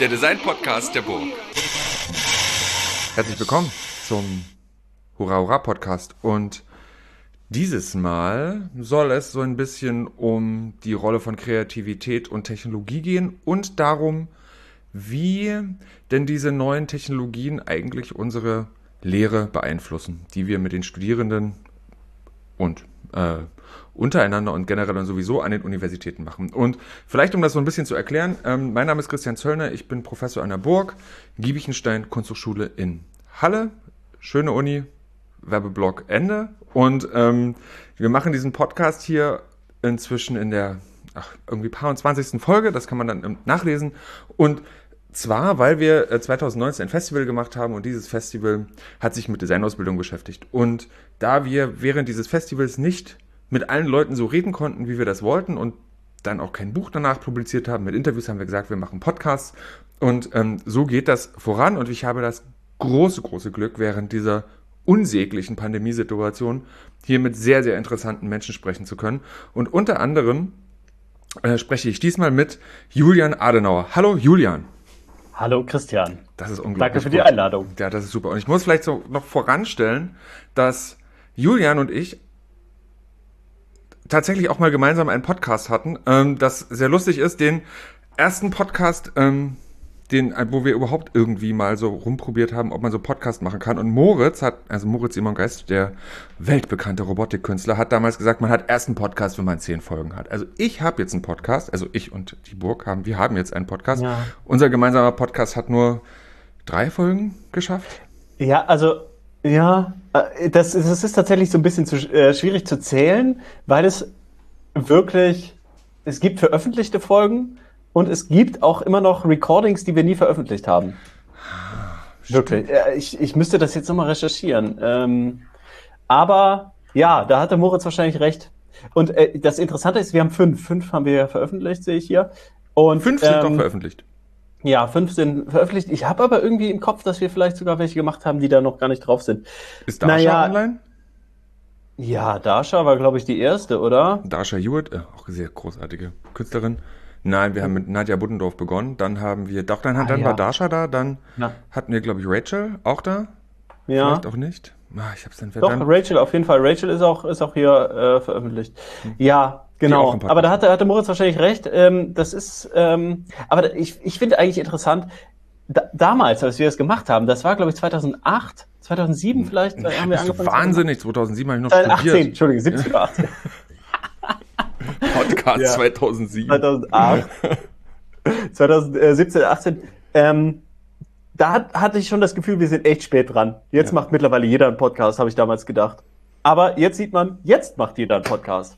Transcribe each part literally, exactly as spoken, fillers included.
der Design-Podcast der Burg. Herzlich willkommen zum Hurra Hurra Podcast und dieses Mal soll es so ein bisschen um die Rolle von Kreativität und Technologie gehen und darum, wie denn diese neuen Technologien eigentlich unsere Lehre beeinflussen, die wir mit den Studierenden und äh, untereinander und generell dann sowieso an den Universitäten machen. Und vielleicht, um das so ein bisschen zu erklären, ähm, mein Name ist Christian Zöllner, ich bin Professor an der Burg, Giebichenstein Kunsthochschule in Halle, schöne Uni, Werbeblock Ende. Und ähm, wir machen diesen Podcast hier inzwischen in der ach, irgendwie paar und zwanzigsten Folge, das kann man dann nachlesen. Und zwar, weil wir zwanzig neunzehn ein Festival gemacht haben und dieses Festival hat sich mit Designausbildung beschäftigt. Und da wir während dieses Festivals nicht mit allen Leuten so reden konnten, wie wir das wollten und dann auch kein Buch danach publiziert haben, mit Interviews haben wir gesagt, wir machen Podcasts. Und ähm, so geht das voran und ich habe das große, große Glück, während dieser unsäglichen Pandemiesituation hier mit sehr, sehr interessanten Menschen sprechen zu können. Und unter anderem äh, spreche ich diesmal mit Julian Adenauer. Hallo Julian. Hallo Christian. Das ist unglaublich. Danke für die gut. Einladung. Ja, das ist super. Und ich muss vielleicht so noch voranstellen, dass Julian und ich tatsächlich auch mal gemeinsam einen Podcast hatten, ähm, das sehr lustig ist. Den ersten Podcast, ähm, den, wo wir überhaupt irgendwie mal so rumprobiert haben, ob man so Podcast machen kann. Und Moritz hat, also Moritz Simon Geist, der weltbekannte Robotikkünstler, hat damals gesagt, man hat erst einen Podcast, wenn man zehn Folgen hat. Also ich habe jetzt einen Podcast, also ich und die Burg haben, wir haben jetzt einen Podcast. Ja. Unser gemeinsamer Podcast hat nur drei Folgen geschafft. Ja, also ja, das, das ist tatsächlich so ein bisschen zu, äh, schwierig zu zählen, weil es wirklich, es gibt veröffentlichte Folgen und es gibt auch immer noch Recordings, die wir nie veröffentlicht haben. Stimmt. Wirklich. Ich, ich müsste das jetzt nochmal recherchieren. Ähm, aber ja, da hatte Moritz wahrscheinlich recht. Und äh, das Interessante ist, wir haben fünf. Fünf haben wir veröffentlicht, sehe ich hier. Und, fünf sind ähm, doch veröffentlicht. Ja, fünf sind veröffentlicht. Ich habe aber irgendwie im Kopf, dass wir vielleicht sogar welche gemacht haben, die da noch gar nicht drauf sind. Ist Dasha naja, online? Ja, Dasha war, glaube ich, die erste, oder? Dasha Hewitt, äh, auch eine sehr großartige Künstlerin. Nein, wir haben mit Nadja Buddendorf begonnen. Dann haben wir, doch, dann, ah, dann ja. war Dasha da. Dann Na. hatten wir, glaube ich, Rachel auch da. Ja. Vielleicht auch nicht. Ah, ich hab's dann Doch, dann Rachel, auf jeden Fall. Rachel ist auch, ist auch hier äh, veröffentlicht. Hm. Ja, genau. Aber da hatte, hatte Moritz wahrscheinlich recht. Ähm, das ist, ähm, aber ich, ich finde eigentlich interessant, da, damals, als wir das gemacht haben, das war, glaube ich, zweitausendacht, zweitausendsieben vielleicht, da haben wir angefangen. Wahnsinnig, zweitausendsieben habe ich noch äh, studiert. achtzehn, Entschuldigung, siebzehn oder achtzehn. Podcast ja. zweitausendsieben. zweitausendacht. zweitausendsiebzehn, achtzehn. Ähm, da hat, hatte ich schon das Gefühl, wir sind echt spät dran. Jetzt ja. macht mittlerweile jeder einen Podcast, habe ich damals gedacht. Aber jetzt sieht man, jetzt macht jeder einen Podcast.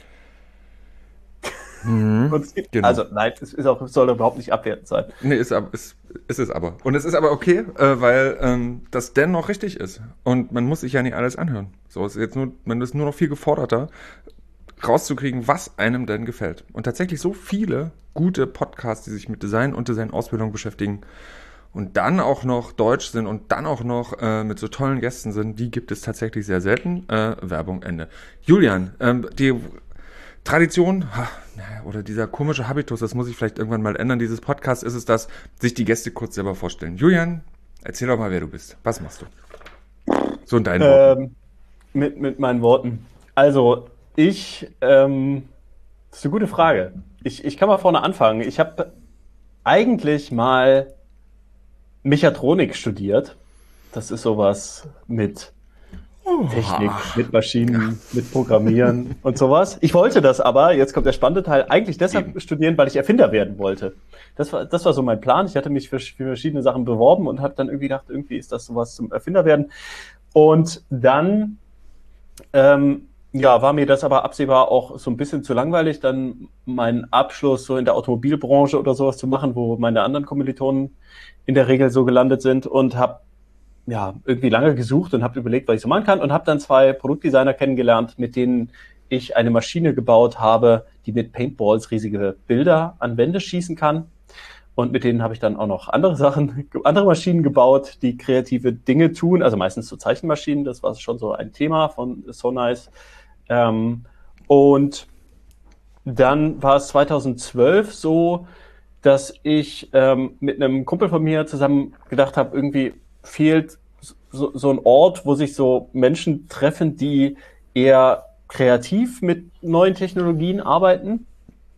Mhm, und es gibt, genau. Also nein, es ist auch, es soll überhaupt nicht abwertend sein. Nee, ist, ist, ist es aber. Und es ist aber okay, äh, weil ähm, das dennoch richtig ist. Und man muss sich ja nicht alles anhören. So ist jetzt nur, man ist nur noch viel geforderter, rauszukriegen, was einem denn gefällt. Und tatsächlich so viele gute Podcasts, die sich mit Design und Designausbildung beschäftigen und dann auch noch deutsch sind und dann auch noch äh, mit so tollen Gästen sind, die gibt es tatsächlich sehr selten. Äh, Werbung, Ende. Julian, ähm, die Tradition oder dieser komische Habitus, das muss ich vielleicht irgendwann mal ändern, dieses Podcast ist es, dass sich die Gäste kurz selber vorstellen. Julian, erzähl doch mal, wer du bist. Was machst du? So in deinen ähm, Worten. Mit, mit meinen Worten. Also, ich, ähm, das ist eine gute Frage. Ich, ich kann mal vorne anfangen. Ich habe eigentlich mal Mechatronik studiert. Das ist sowas mit Technik, mit Maschinen, mit Programmieren und sowas. Ich wollte das aber, jetzt kommt der spannende Teil, eigentlich deshalb Eben. studieren, weil ich Erfinder werden wollte. Das war, das war so mein Plan. Ich hatte mich für, für verschiedene Sachen beworben und habe dann irgendwie gedacht, irgendwie ist das sowas zum Erfinder werden. Und dann ähm, ja, war mir das aber absehbar auch so ein bisschen zu langweilig, dann meinen Abschluss so in der Automobilbranche oder sowas zu machen, wo meine anderen Kommilitonen in der Regel so gelandet sind, und habe ja irgendwie lange gesucht und habe überlegt, was ich so machen kann, und habe dann zwei Produktdesigner kennengelernt, mit denen ich eine Maschine gebaut habe, die mit Paintballs riesige Bilder an Wände schießen kann. Und mit denen habe ich dann auch noch andere Sachen, andere Maschinen gebaut, die kreative Dinge tun, also meistens so Zeichenmaschinen. Das war schon so ein Thema von So Nice. Ähm, und dann war es zweitausendzwölf so, dass ich ähm, mit einem Kumpel von mir zusammen gedacht habe, irgendwie fehlt so, so ein Ort, wo sich so Menschen treffen, die eher kreativ mit neuen Technologien arbeiten.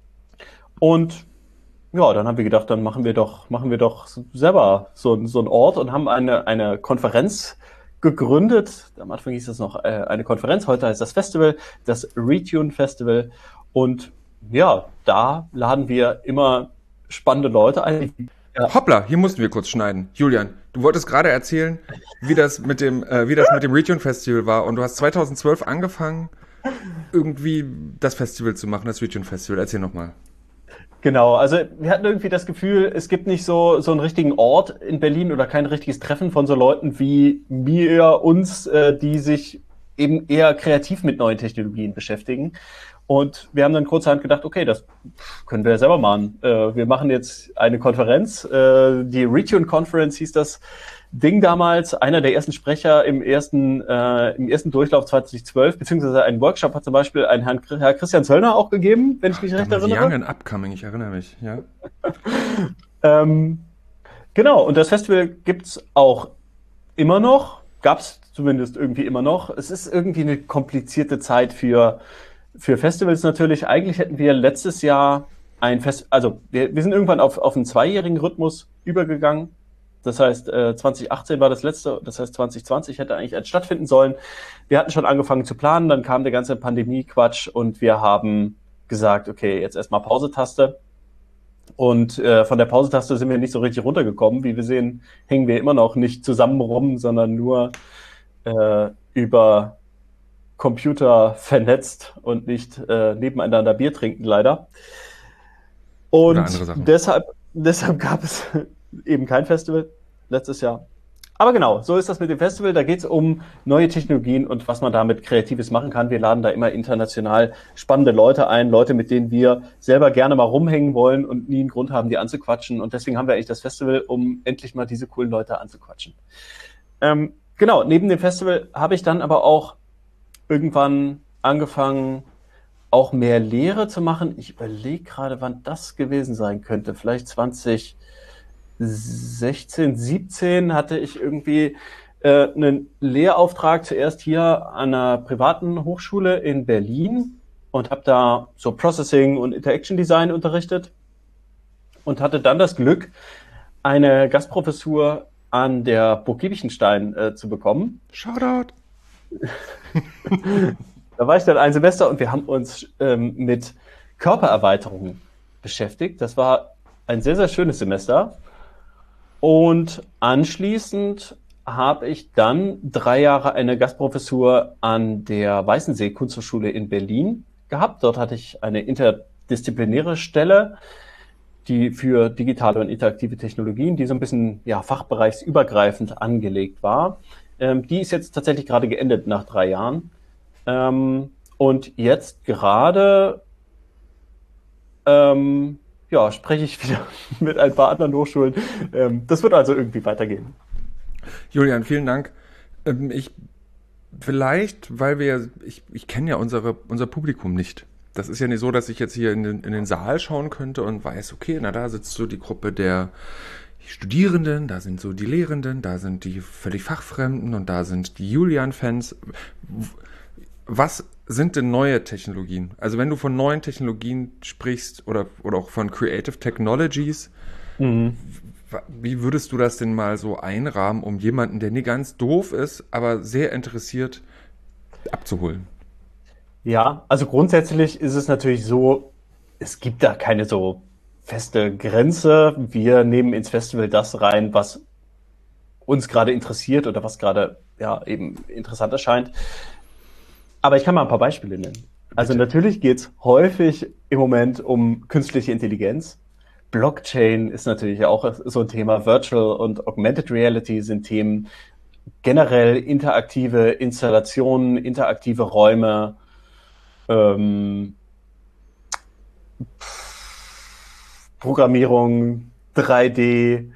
Und ja, dann haben wir gedacht, dann machen wir doch, machen wir doch selber so, so einen Ort und haben eine, eine Konferenz gegründet. Am Anfang hieß es noch äh, eine Konferenz, heute heißt das Festival, das Retune Festival. Und ja, da laden wir immer spannende Leute ein. Ja. Hoppla, hier mussten wir kurz schneiden. Julian, du wolltest gerade erzählen, wie das mit dem, äh, wie das mit dem Retune Festival war. Und du hast zweitausendzwölf angefangen, irgendwie das Festival zu machen, das Retune Festival. Erzähl nochmal. Genau, also wir hatten irgendwie das Gefühl, es gibt nicht so so einen richtigen Ort in Berlin oder kein richtiges Treffen von so Leuten wie mir, uns, äh, die sich eben eher kreativ mit neuen Technologien beschäftigen. Und wir haben dann kurzerhand gedacht, okay, das können wir ja selber machen. Äh, wir machen jetzt eine Konferenz, äh, die Retune Conference hieß das Ding damals. Einer der ersten Sprecher im ersten äh, im ersten Durchlauf zweitausendzwölf, beziehungsweise einen Workshop hat zum Beispiel ein Herrn, Herr Christian Zöllner auch gegeben, wenn ich mich Ach, recht erinnere. Young and Upcoming, ich erinnere mich, ja. ähm, genau, und das Festival gibt's auch immer noch, gab's zumindest irgendwie immer noch. Es ist irgendwie eine komplizierte Zeit für Für Festivals natürlich. Eigentlich hätten wir letztes Jahr ein Fest, also wir, wir sind irgendwann auf, auf einen zweijährigen Rhythmus übergegangen. Das heißt, äh, zwanzig achtzehn war das letzte, das heißt zwanzig zwanzig hätte eigentlich eins stattfinden sollen. Wir hatten schon angefangen zu planen, dann kam der ganze Pandemie-Quatsch und wir haben gesagt, okay, jetzt erstmal Pause-Taste. Und äh, von der Pause-Taste sind wir nicht so richtig runtergekommen. Wie wir sehen, hängen wir immer noch nicht zusammen rum, sondern nur äh, über Computer vernetzt und nicht äh, nebeneinander Bier trinken, leider. Und deshalb, deshalb gab es eben kein Festival letztes Jahr. Aber genau, so ist das mit dem Festival. Da geht es um neue Technologien und was man damit Kreatives machen kann. Wir laden da immer international spannende Leute ein, Leute, mit denen wir selber gerne mal rumhängen wollen und nie einen Grund haben, die anzuquatschen. Und deswegen haben wir eigentlich das Festival, um endlich mal diese coolen Leute anzuquatschen. Ähm, genau, neben dem Festival habe ich dann aber auch irgendwann angefangen, auch mehr Lehre zu machen. Ich überlege gerade, wann das gewesen sein könnte. Vielleicht zwanzig sechzehn, siebzehn hatte ich irgendwie äh, einen Lehrauftrag zuerst hier an einer privaten Hochschule in Berlin und habe da so Processing und Interaction Design unterrichtet und hatte dann das Glück, eine Gastprofessur an der Burg Giebichenstein äh, zu bekommen. Shoutout! Da war ich dann ein Semester und wir haben uns ähm, mit Körpererweiterung beschäftigt. Das war ein sehr, sehr schönes Semester. Und anschließend habe ich dann drei Jahre eine Gastprofessur an der Weißensee Kunsthochschule in Berlin gehabt. Dort hatte ich eine interdisziplinäre Stelle, die für digitale und interaktive Technologien, die so ein bisschen ja, fachbereichsübergreifend angelegt war. Ähm, die ist jetzt tatsächlich gerade geendet nach drei Jahren. Ähm, und jetzt gerade ähm, ja, spreche ich wieder mit ein paar anderen Hochschulen. Ähm, das wird also irgendwie weitergehen. Julian, vielen Dank. Ähm, ich vielleicht, weil wir, ich, ich kenne ja unsere, unser Publikum nicht. Das ist ja nicht so, dass ich jetzt hier in den, in den Saal schauen könnte und weiß, okay, na da sitzt so die Gruppe der Studierenden, da sind so die Lehrenden, da sind die völlig Fachfremden und da sind die Julian-Fans. Was sind denn neue Technologien? Also wenn du von neuen Technologien sprichst oder, oder auch von Creative Technologies, mhm. wie würdest du das denn mal so einrahmen, um jemanden, der nie ganz doof ist, aber sehr interessiert, abzuholen? Ja, also grundsätzlich ist es natürlich so, es gibt da keine so feste Grenze. Wir nehmen ins Festival das rein, was uns gerade interessiert oder was gerade ja eben interessant erscheint. Aber ich kann mal ein paar Beispiele nennen. Also Bitte. Natürlich geht es häufig im Moment um künstliche Intelligenz. Blockchain ist natürlich auch so ein Thema. Virtual und Augmented Reality sind Themen. Generell interaktive Installationen, interaktive Räume. Ähm, Programmierung, drei D,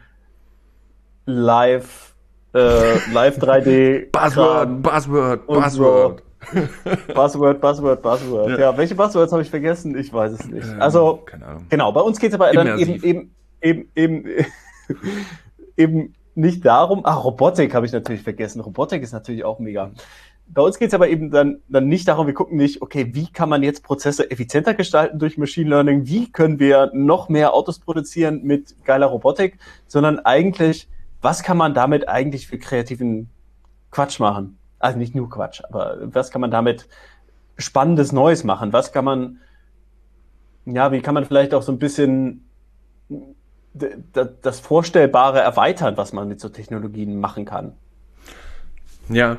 Live, äh, Live drei D. Buzzword, Buzzword, Buzzword. So. Buzzword, Buzzword, Buzzword. Ja, ja welche Buzzwords habe ich vergessen? Ich weiß es nicht. Ähm, also, keine Ahnung. Genau, bei uns geht es aber dann eben, eben eben, eben, eben nicht darum, ach, Robotik habe ich natürlich vergessen. Robotik ist natürlich auch mega. Bei uns geht es aber eben dann, dann nicht darum, wir gucken nicht, okay, wie kann man jetzt Prozesse effizienter gestalten durch Machine Learning, wie können wir noch mehr Autos produzieren mit geiler Robotik, sondern eigentlich, was kann man damit eigentlich für kreativen Quatsch machen? Also nicht nur Quatsch, aber was kann man damit Spannendes Neues machen? Was kann man, ja, wie kann man vielleicht auch so ein bisschen das Vorstellbare erweitern, was man mit so Technologien machen kann? Ja,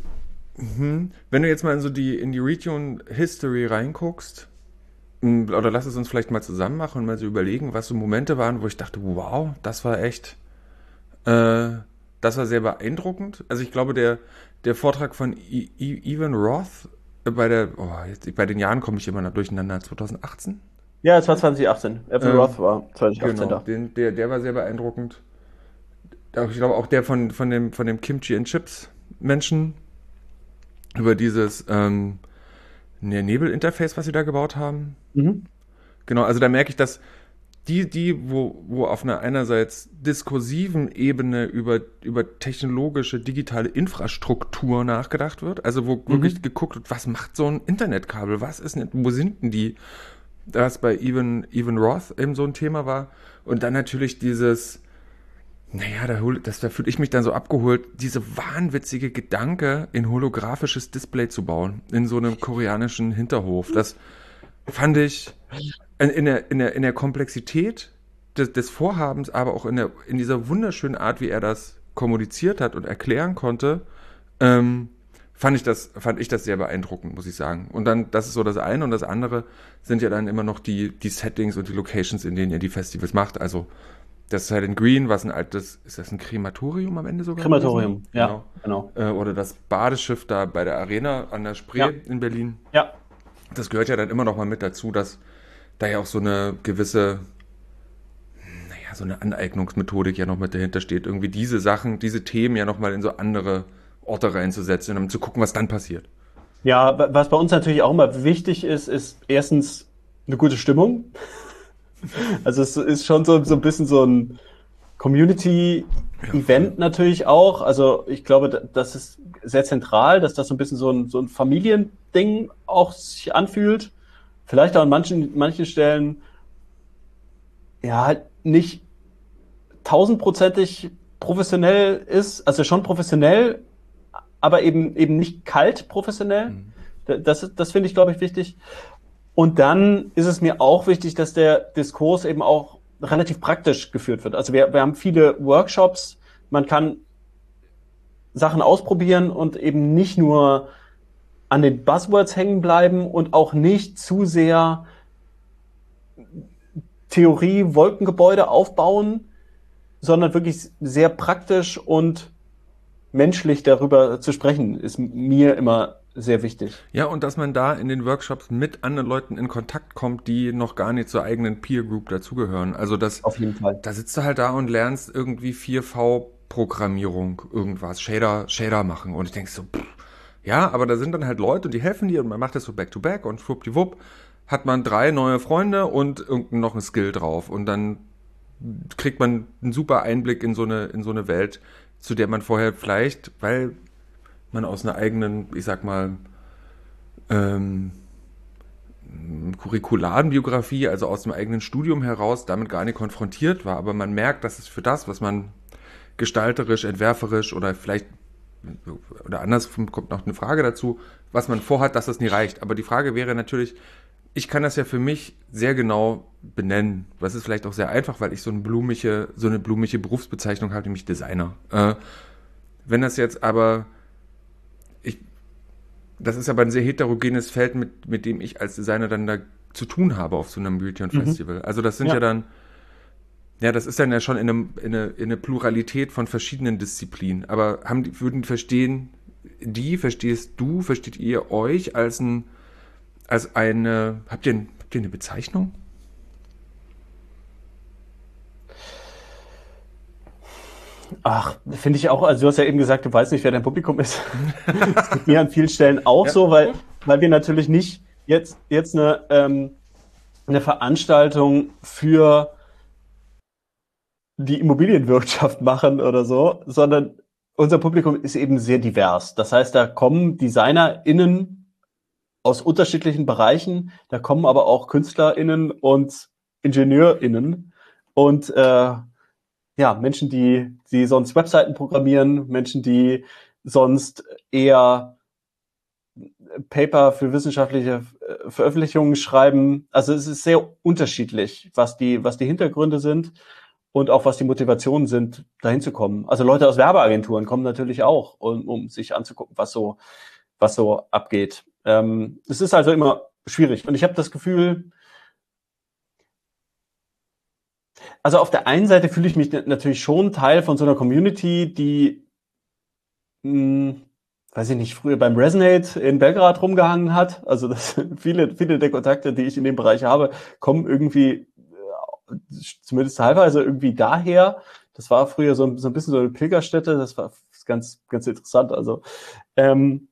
wenn du jetzt mal in so die, in die Region History reinguckst, oder lass es uns vielleicht mal zusammen machen und mal so überlegen, was so Momente waren, wo ich dachte, wow, das war echt, äh, das war sehr beeindruckend. Also ich glaube, der, der Vortrag von I- I- Evan Roth bei der, oh, jetzt, bei den Jahren komme ich immer noch durcheinander, zwanzig achtzehn? Ja, es war zwanzig achtzehn. Evan ähm, Roth war zwanzig achtzehn genau, da. Den, der, der war sehr beeindruckend. Ich glaube auch der von, von dem, von dem Kimchi and Chips Menschen, über dieses ähm, Nebelinterface, was sie da gebaut haben. Mhm. Genau, also da merke ich, dass die, die, wo, wo auf einer einerseits diskursiven Ebene über, über technologische, digitale Infrastruktur nachgedacht wird, also wo mhm. wirklich geguckt wird, was macht so ein Internetkabel, was ist denn, wo sind denn die, das bei Evan, Evan Roth eben so ein Thema war. Und dann natürlich dieses, naja, da, das, da fühle ich mich dann so abgeholt, diese wahnwitzige Gedanke, ein holographisches Display zu bauen, in so einem koreanischen Hinterhof. Das fand ich in, in, der, in, der, in der Komplexität des, des Vorhabens, aber auch in, der, in dieser wunderschönen Art, wie er das kommuniziert hat und erklären konnte, ähm, fand ich das, fand ich das sehr beeindruckend, muss ich sagen. Und dann, das ist so das eine, und das andere sind ja dann immer noch die, die Settings und die Locations, in denen ihr die Festivals macht. Also das Silent Green, was ein altes, ist das ein Krematorium am Ende sogar? Krematorium, ja, genau. genau. Äh, oder das Badeschiff da bei der Arena an der Spree ja. in Berlin. Ja. Das gehört ja dann immer noch mal mit dazu, dass da ja auch so eine gewisse, naja, so eine Aneignungsmethodik ja noch mit dahinter steht. Irgendwie diese Sachen, diese Themen ja noch mal in so andere Orte reinzusetzen und um zu gucken, was dann passiert. Ja, was bei uns natürlich auch immer wichtig ist, ist erstens eine gute Stimmung. Also es ist schon so, so ein bisschen so ein Community-Event ja. natürlich auch. Also ich glaube, das ist sehr zentral, dass das so ein bisschen so ein, so ein Familiending auch sich anfühlt. Vielleicht auch an manchen, manchen Stellen ja halt nicht tausendprozentig professionell ist, also schon professionell, aber eben eben nicht kalt professionell. Mhm. Das, das finde ich, glaube ich, wichtig. Und dann ist es mir auch wichtig, dass der Diskurs eben auch relativ praktisch geführt wird. Also wir, wir haben viele Workshops, man kann Sachen ausprobieren und eben nicht nur an den Buzzwords hängen bleiben und auch nicht zu sehr Theorie, Wolkengebäude aufbauen, sondern wirklich sehr praktisch und menschlich darüber zu sprechen, ist mir immer sehr wichtig. Ja, und dass man da in den Workshops mit anderen Leuten in Kontakt kommt, die noch gar nicht zur eigenen Peer Group dazugehören. Also das, auf jeden Fall. Da sitzt du halt da und lernst irgendwie vier V-Programmierung, irgendwas, Shader, Shader machen. Und ich denk so, pff, ja, aber da sind dann halt Leute und die helfen dir und man macht das so back-to-back und schwuppdiwupp hat man drei neue Freunde und irgendein noch ein Skill drauf. Und dann kriegt man einen super Einblick in so eine, in so eine Welt, zu der man vorher vielleicht, weil man aus einer eigenen, ich sag mal, ähm, curricularen Biografie, also aus dem eigenen Studium heraus, damit gar nicht konfrontiert war. Aber man merkt, dass es für das, was man gestalterisch, entwerferisch oder vielleicht, oder anders kommt noch eine Frage dazu, was man vorhat, dass das nie reicht. Aber die Frage wäre natürlich, ich kann das ja für mich sehr genau benennen. Was ist vielleicht auch sehr einfach, weil ich so eine blumige, so eine blumige Berufsbezeichnung habe, nämlich Designer. Äh, wenn das jetzt aber Ich, das ist aber ein sehr heterogenes Feld, mit, mit dem ich als Designer dann da zu tun habe auf so einem Region Festival. Mhm. Also das sind ja. ja dann, ja, das ist dann ja schon in, einem, in, eine, in eine Pluralität von verschiedenen Disziplinen. Aber haben die, würden verstehen, die, verstehst du, versteht ihr euch als ein, als eine, habt ihr, habt ihr eine Bezeichnung? Ach, finde ich auch, also du hast ja eben gesagt, du weißt nicht, wer dein Publikum ist. Das ist mir an vielen Stellen auch ja. so, weil, weil wir natürlich nicht jetzt, jetzt eine, ähm, eine Veranstaltung für die Immobilienwirtschaft machen oder so, sondern unser Publikum ist eben sehr divers. Das heißt, da kommen DesignerInnen aus unterschiedlichen Bereichen, da kommen aber auch KünstlerInnen und IngenieurInnen und äh, ja, Menschen, die, die sonst Webseiten programmieren, Menschen, die sonst eher Paper für wissenschaftliche äh, Veröffentlichungen schreiben. Also es ist sehr unterschiedlich, was die, was die Hintergründe sind und auch was die Motivationen sind, dahin zu kommen. Also Leute aus Werbeagenturen kommen natürlich auch, um, um sich anzugucken, was so, was so abgeht. Ähm, es ist also immer schwierig. Und ich habe das Gefühl, also auf der einen Seite fühle ich mich natürlich schon Teil von so einer Community, die, mh, weiß ich nicht, früher beim Resonate in Belgrad rumgehangen hat. Also das, viele, viele der Kontakte, die ich in dem Bereich habe, kommen irgendwie, äh, zumindest teilweise irgendwie daher. Das war früher so, so ein bisschen so eine Pilgerstätte. Das war ganz, ganz interessant. Also, ähm,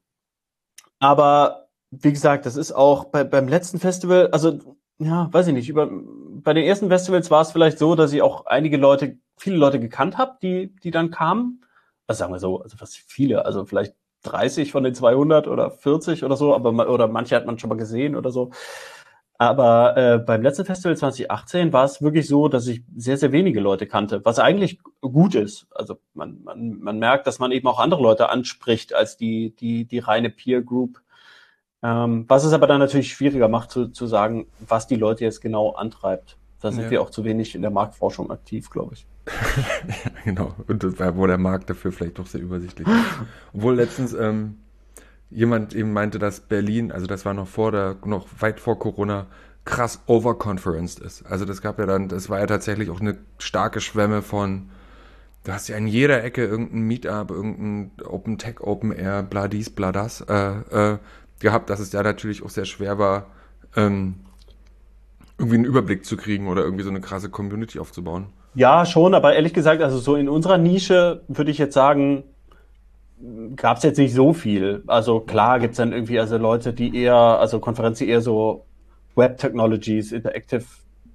aber wie gesagt, das ist auch bei, beim letzten Festival, also ja, weiß ich nicht, über, bei den ersten Festivals war es vielleicht so, dass ich auch einige Leute, viele Leute gekannt habe, die, die dann kamen. Also sagen wir so, also fast viele, also vielleicht dreißig von den zweihundert oder vierzig oder so, aber ma- oder manche hat man schon mal gesehen oder so. Aber äh, beim letzten Festival zwanzig achtzehn war es wirklich so, dass ich sehr, sehr wenige Leute kannte, was eigentlich gut ist. Also man, man, man merkt, dass man eben auch andere Leute anspricht als die, die, die reine Peer Group. Ähm, was es aber dann natürlich schwieriger macht, zu, zu sagen, was die Leute jetzt genau antreibt. Da sind Ja. wir auch zu wenig in der Marktforschung aktiv, glaube ich. Ja, genau. Und das war, wo der Markt dafür vielleicht doch sehr übersichtlich ist. Obwohl letztens ähm, jemand eben meinte, dass Berlin, also das war noch vor der, noch weit vor Corona, krass overconferenced ist. Also das gab ja dann, das war ja tatsächlich auch eine starke Schwemme von, du hast ja in jeder Ecke irgendein Meetup, irgendein Open Tech, Open Air, bla dies, bla das, äh, äh, gehabt, dass es ja natürlich auch sehr schwer war, ähm, irgendwie einen Überblick zu kriegen oder irgendwie so eine krasse Community aufzubauen. Ja, schon, aber ehrlich gesagt, also so in unserer Nische würde ich jetzt sagen, gab es jetzt nicht so viel. Also klar gibt's dann irgendwie also Leute, die eher, also Konferenzen, die eher so Web Technologies, Interactive,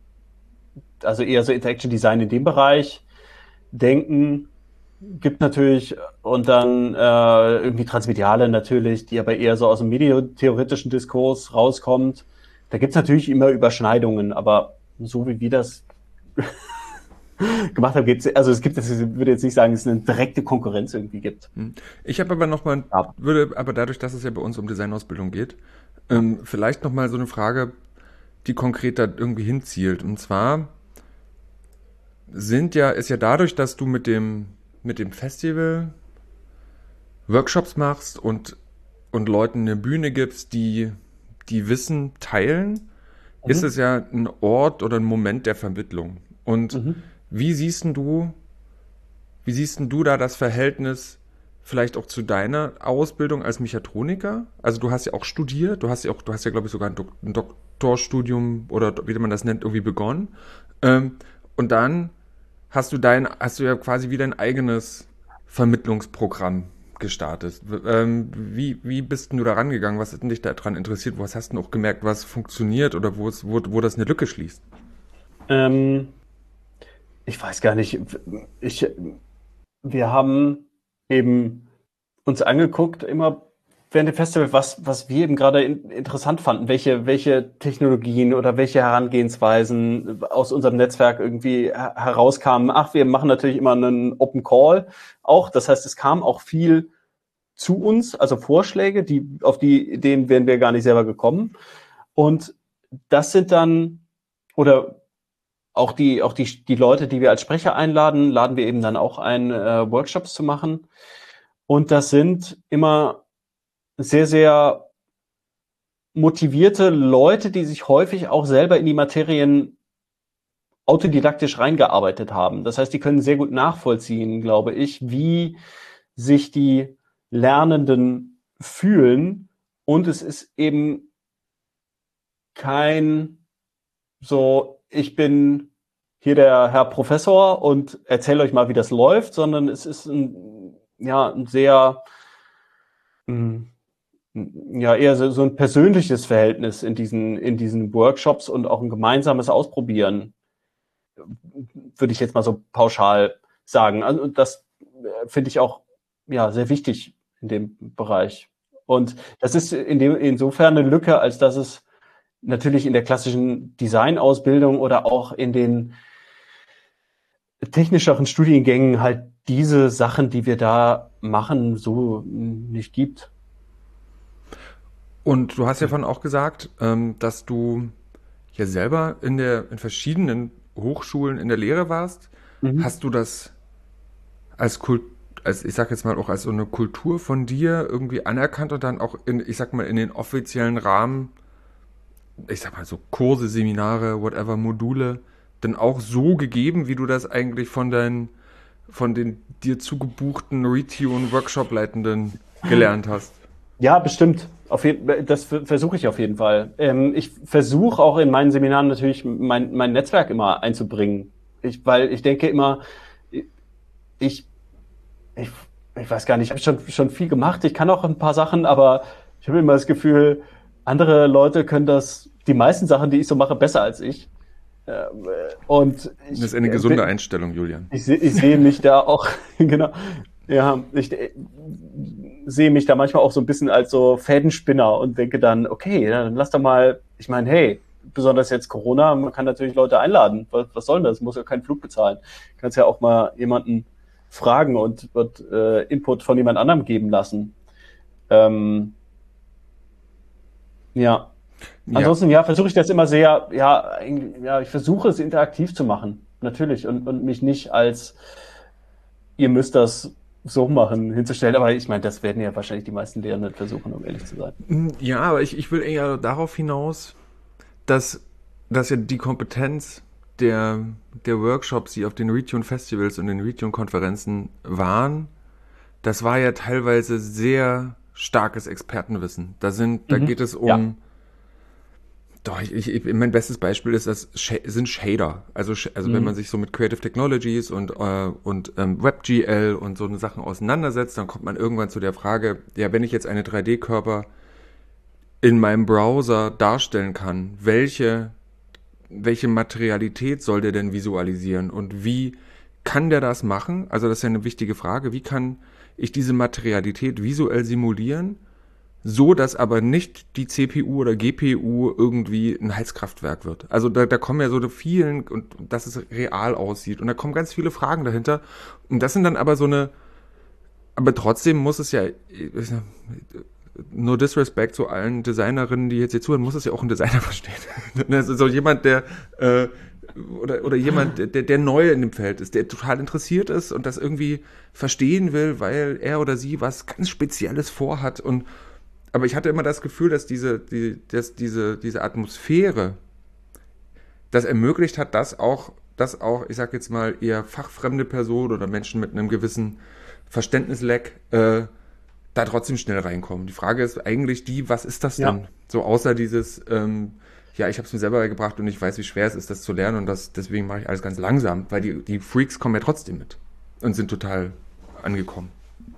also eher so Interaction Design in dem Bereich denken. Gibt natürlich und dann äh, irgendwie Transmediale natürlich, die aber eher so aus dem mediotheoretischen Diskurs rauskommt. Da gibt's natürlich immer Überschneidungen, aber so wie wir das gemacht haben, gibt's, also es gibt, ich würde jetzt nicht sagen, dass es eine direkte Konkurrenz irgendwie gibt. Hm. Ich habe aber nochmal, Ja. würde aber dadurch, dass es ja bei uns um Designausbildung geht, ähm, vielleicht nochmal so eine Frage, die konkret da irgendwie hinzielt. Und zwar sind ja, ist ja dadurch, dass du mit dem, mit dem Festival Workshops machst und, und Leuten eine Bühne gibst, die, die Wissen teilen, ist Mhm. es ja ein Ort oder ein Moment der Vermittlung. Und Mhm. wie siehst denn du, wie siehst denn du da das Verhältnis vielleicht auch zu deiner Ausbildung als Mechatroniker? Also du hast ja auch studiert, du hast ja auch, du hast ja glaube ich sogar ein, Dok ein Doktorstudium oder wie man das nennt, irgendwie begonnen. Ähm, und dann hast du dein, hast du ja quasi wie dein eigenes Vermittlungsprogramm gestartet. W- Ähm, wie, wie bist denn du da rangegangen? Was hat denn dich daran interessiert? Was hast du noch gemerkt, was funktioniert oder wo es, wo, wo das eine Lücke schließt? Ähm, ich weiß gar nicht. Ich, wir haben eben uns angeguckt, immer während dem Festival, was, was wir eben gerade in, interessant fanden, welche, welche Technologien oder welche Herangehensweisen aus unserem Netzwerk irgendwie her- herauskamen. Ach, wir machen natürlich immer einen Open Call auch. Das heißt, es kam auch viel zu uns, also Vorschläge, die, auf die Ideen wären wir gar nicht selber gekommen. Und das sind dann, oder auch die, auch die, die Leute, die wir als Sprecher einladen, laden wir eben dann auch ein, äh, Workshops zu machen. Und das sind immer sehr, sehr motivierte Leute, die sich häufig auch selber in die Materien autodidaktisch reingearbeitet haben. Das heißt, die können sehr gut nachvollziehen, glaube ich, wie sich die Lernenden fühlen. Und es ist eben kein so, ich bin hier der Herr Professor und erzähle euch mal, wie das läuft, sondern es ist ein, ja, ein sehr, mh, ja, eher so, so ein persönliches Verhältnis in diesen, in diesen Workshops und auch ein gemeinsames Ausprobieren. würde ich jetzt mal so pauschal sagen. Also das äh, finde ich auch ja sehr wichtig in dem Bereich. Und das ist in dem, insofern eine Lücke, als dass es natürlich in der klassischen Designausbildung oder auch in den technischeren Studiengängen halt diese Sachen, die wir da machen, so nicht gibt. Und du hast ja vorhin auch gesagt, ähm, dass du ja selber in der, in verschiedenen Hochschulen in der Lehre warst. Mhm. Hast du das als Kult, als, ich sag jetzt mal auch als so eine Kultur von dir irgendwie anerkannt und dann auch in, ich sag mal, in den offiziellen Rahmen, ich sag mal so Kurse, Seminare, whatever, Module, dann auch so gegeben, wie du das eigentlich von deinen, von den dir zugebuchten Retune-Workshop-Leitenden gelernt hast? Ja, bestimmt. Auf jeden, das ver- versuche ich auf jeden Fall. Ähm, ich versuche auch in meinen Seminaren natürlich mein, mein Netzwerk immer einzubringen. Ich, weil ich denke immer, ich, ich, ich weiß gar nicht, ich habe schon, schon viel gemacht. Ich kann auch ein paar Sachen, aber ich habe immer das Gefühl, andere Leute können das, die meisten Sachen, die ich so mache, besser als ich. Ähm, Und Das ist ich, eine äh, gesunde bin- Einstellung, Julian. ich, seh- ich sehe mich da auch, genau, ja, ich äh, sehe mich da manchmal auch so ein bisschen als so Fädenspinner und denke dann, okay, ja, dann lass doch mal, ich meine, hey, besonders jetzt Corona, man kann natürlich Leute einladen. Was, was soll denn das? Muss ja keinen Flug bezahlen. Du kannst ja auch mal jemanden fragen und wird äh, Input von jemand anderem geben lassen. Ähm, ja. Ja, Ansonsten, ja, versuche ich das immer sehr, ja, eigentlich- ja, ich versuche es interaktiv zu machen, natürlich, und, und mich nicht als, ihr müsst das so machen, hinzustellen. Aber ich meine, das werden ja wahrscheinlich die meisten Lehrenden versuchen, um ehrlich zu sein. ja, aber ich, ich will eher darauf hinaus, dass, dass ja die Kompetenz der, der Workshops, die auf den Retune Festivals und den Retune Konferenzen waren, das war ja teilweise sehr starkes Expertenwissen. Da sind, da Mhm. geht es Ja. um, doch, ich, ich, mein bestes Beispiel ist das, Sh- sind Shader. Also, Sh- also wenn man Mhm. sich so mit Creative Technologies und, äh, und ähm, WebGL und so eine Sachen auseinandersetzt, dann kommt man irgendwann zu der Frage, ja, wenn ich jetzt eine drei D-Körper in meinem Browser darstellen kann, welche, welche Materialität soll der denn visualisieren und wie kann der das machen? Also das ist ja eine wichtige Frage. Wie kann ich diese Materialität visuell simulieren, so dass aber nicht die C P U oder G P U irgendwie ein Heizkraftwerk wird? Also da, da kommen ja so vielen, und dass es real aussieht. Und da kommen ganz viele Fragen dahinter. Und das sind dann aber so eine, aber trotzdem muss es ja, no disrespect zu allen Designerinnen, die jetzt hier zuhören, muss es ja auch ein Designer verstehen. Also so jemand, der äh, oder, oder jemand, der, der neu in dem Feld ist, der total interessiert ist und das irgendwie verstehen will, weil er oder sie was ganz Spezielles vorhat. Und aber ich hatte immer das Gefühl, dass diese, die, dass diese, diese Atmosphäre das ermöglicht hat, dass auch, dass auch, ich sag jetzt mal, eher fachfremde Personen oder Menschen mit einem gewissen Verständnisleck äh, da trotzdem schnell reinkommen. Die Frage ist eigentlich die, was ist das Ja. denn? So außer dieses, ähm, ja, ich habe es mir selber beigebracht und ich weiß, wie schwer es ist, das zu lernen und das, deswegen mache ich alles ganz langsam, weil die, die Freaks kommen ja trotzdem mit und sind total angekommen.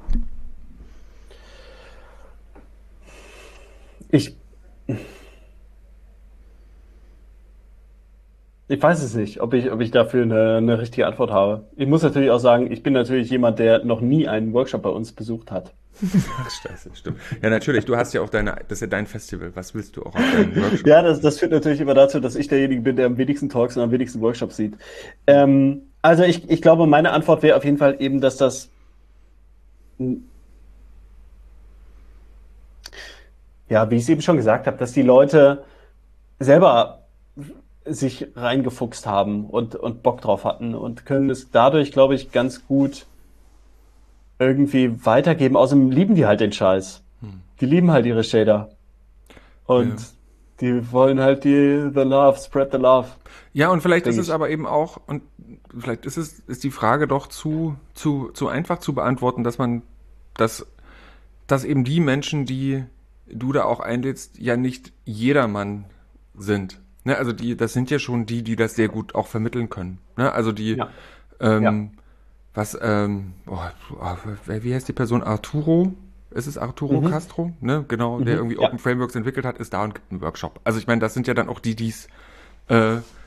Ich, ich weiß es nicht, ob ich, ob ich dafür eine, eine richtige Antwort habe. Ich muss natürlich auch sagen, ich bin natürlich jemand, der noch nie einen Workshop bei uns besucht hat. Ach, scheiße, stimmt. Ja, natürlich, du hast ja auch deine, das ist ja dein Festival. Was willst du auch auf deinem Workshop? Ja, das, das führt natürlich immer dazu, dass ich derjenige bin, der am wenigsten Talks und am wenigsten Workshops sieht. Ähm, also ich, ich glaube, meine Antwort wäre auf jeden Fall eben, dass das, ja, wie ich es eben schon gesagt habe, dass die Leute selber sich reingefuchst haben und, und Bock drauf hatten und können es dadurch, glaube ich, ganz gut irgendwie weitergeben. Außerdem lieben die halt den Scheiß. Die lieben halt ihre Shader. Und Ja. die wollen halt die the love, spread the love. Ja, und vielleicht ist Denke es ich. aber eben auch, und vielleicht ist es, ist die Frage doch zu, zu, zu einfach zu beantworten, dass man, dass, dass eben die Menschen, die du da auch einlädst, ja nicht jedermann sind. Ne? Also die, das sind ja schon die, die das sehr gut auch vermitteln können. Ne? Also die, Ja, ja. ähm, was, ähm, oh, oh, wie heißt die Person? Arturo? Ist es Arturo Mhm. Castro? Ne? Genau, der Mhm. irgendwie Ja. Open Frameworks entwickelt hat, ist da und gibt einen Workshop. Also ich meine, das sind ja dann auch die, die es äh,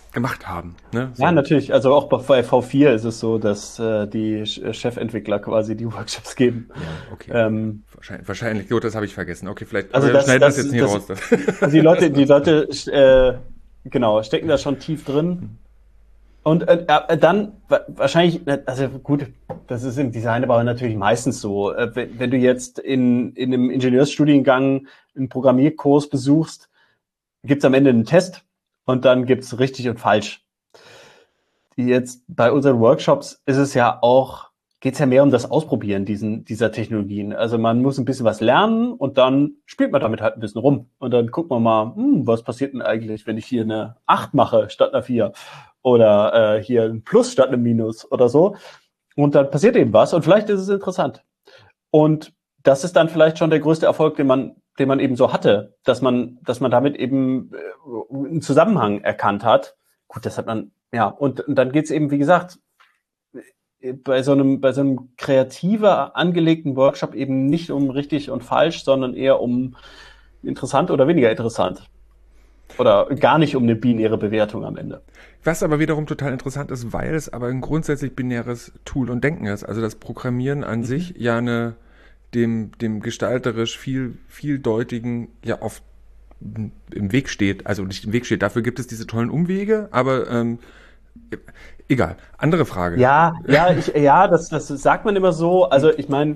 gemacht haben. Ne? So. Ja, natürlich. Also auch bei V vier ist es so, dass äh, die Chefentwickler quasi die Workshops geben. Ja, okay. Ähm, wahrscheinlich, wahrscheinlich, gut, das habe ich vergessen. Okay, vielleicht also aber das, schneiden wir das das, jetzt nie das, raus. also die Leute, die Leute, äh, genau, stecken da schon tief drin. Und äh, äh, dann wa- wahrscheinlich, äh, also gut, das ist im Design aber natürlich meistens so. Äh, wenn, wenn du jetzt in, in einem Ingenieursstudiengang einen Programmierkurs besuchst, gibt's am Ende einen Test und dann gibt's richtig und falsch. Jetzt bei unseren Workshops ist es ja auch, geht's ja mehr um das Ausprobieren diesen, dieser Technologien. Also man muss ein bisschen was lernen und dann spielt man damit halt ein bisschen rum. Und dann guckt man mal, hm, was passiert denn eigentlich, wenn ich hier eine acht mache statt einer vier oder äh, hier ein Plus statt einem Minus oder so. Und dann passiert eben was und vielleicht ist es interessant. Und das ist dann vielleicht schon der größte Erfolg, den man, den man eben so hatte, dass man, dass man damit eben äh, einen Zusammenhang erkannt hat. Gut, das hat man, ja, und, und dann geht's eben, wie gesagt, bei so einem, bei so einem kreativer angelegten Workshop eben nicht um richtig und falsch, sondern eher um interessant oder weniger interessant. Oder gar nicht um eine binäre Bewertung am Ende. Was aber wiederum total interessant ist, weil es aber ein grundsätzlich binäres Tool und Denken ist. Also das Programmieren an mhm. sich ja eine dem, dem gestalterisch viel, vieldeutigen ja oft im Weg steht, also nicht im Weg steht. Dafür gibt es diese tollen Umwege, aber ähm, egal. Andere Frage. Ja, ja, ich, ja, das, das sagt man immer so. Also ich meine,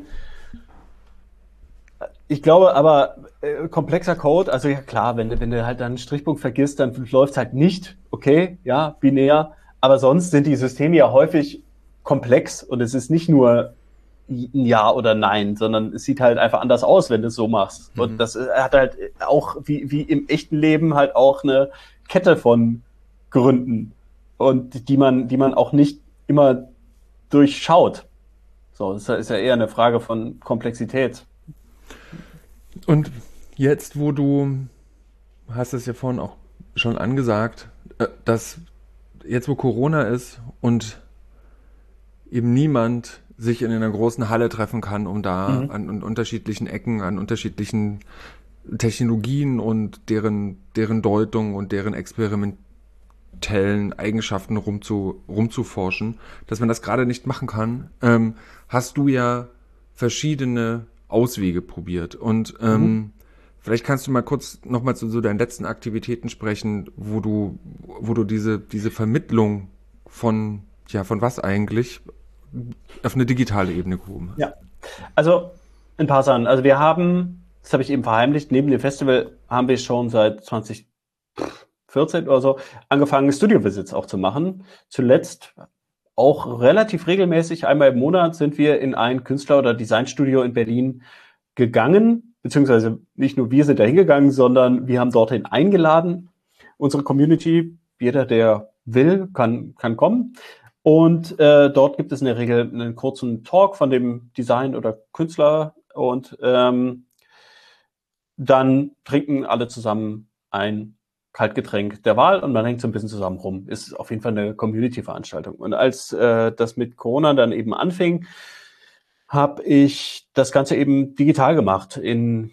ich glaube aber, äh, komplexer Code, also ja klar, wenn, wenn du halt dann einen Strichpunkt vergisst, dann läuft's halt nicht, okay, ja, binär. Aber sonst sind die Systeme ja häufig komplex und es ist nicht nur ein Ja oder Nein, sondern es sieht halt einfach anders aus, wenn du es so machst. Mhm. Und das hat halt auch, wie, wie im echten Leben, halt auch eine Kette von Gründen. Und die man, die man auch nicht immer durchschaut. So, das ist ja eher eine Frage von Komplexität. Und jetzt, wo du, hast es ja vorhin auch schon angesagt, dass jetzt, wo Corona ist und eben niemand sich in einer großen Halle treffen kann, um da mhm. an, an unterschiedlichen Ecken, an unterschiedlichen Technologien und deren, deren Deutung und deren experimentellen Eigenschaften rumzu, rumzuforschen, dass man das gerade nicht machen kann, ähm, hast du ja verschiedene Auswege probiert. Und ähm, mhm. vielleicht kannst du mal kurz nochmal zu so deinen letzten Aktivitäten sprechen, wo du, wo du diese, diese Vermittlung von, ja, von was eigentlich auf eine digitale Ebene gehoben hast. Ja, also ein paar Sachen. Also wir haben, das habe ich eben verheimlicht, neben dem Festival haben wir schon seit zwanzig vierzehn oder so angefangen, Studio-Visits auch zu machen. Zuletzt auch relativ regelmäßig, einmal im Monat sind wir in ein Künstler- oder Designstudio in Berlin gegangen, beziehungsweise nicht nur wir sind da hingegangen, sondern wir haben dorthin eingeladen. Unsere Community, jeder, der will, kann, kann kommen. Und äh, dort gibt es in der Regel einen kurzen Talk von dem Design oder Künstler und ähm, dann trinken alle zusammen ein Kaltgetränk der Wahl und man hängt so ein bisschen zusammen rum. Ist auf jeden Fall eine Community-Veranstaltung. Und als äh, das mit Corona dann eben anfing, habe ich das Ganze eben digital gemacht in,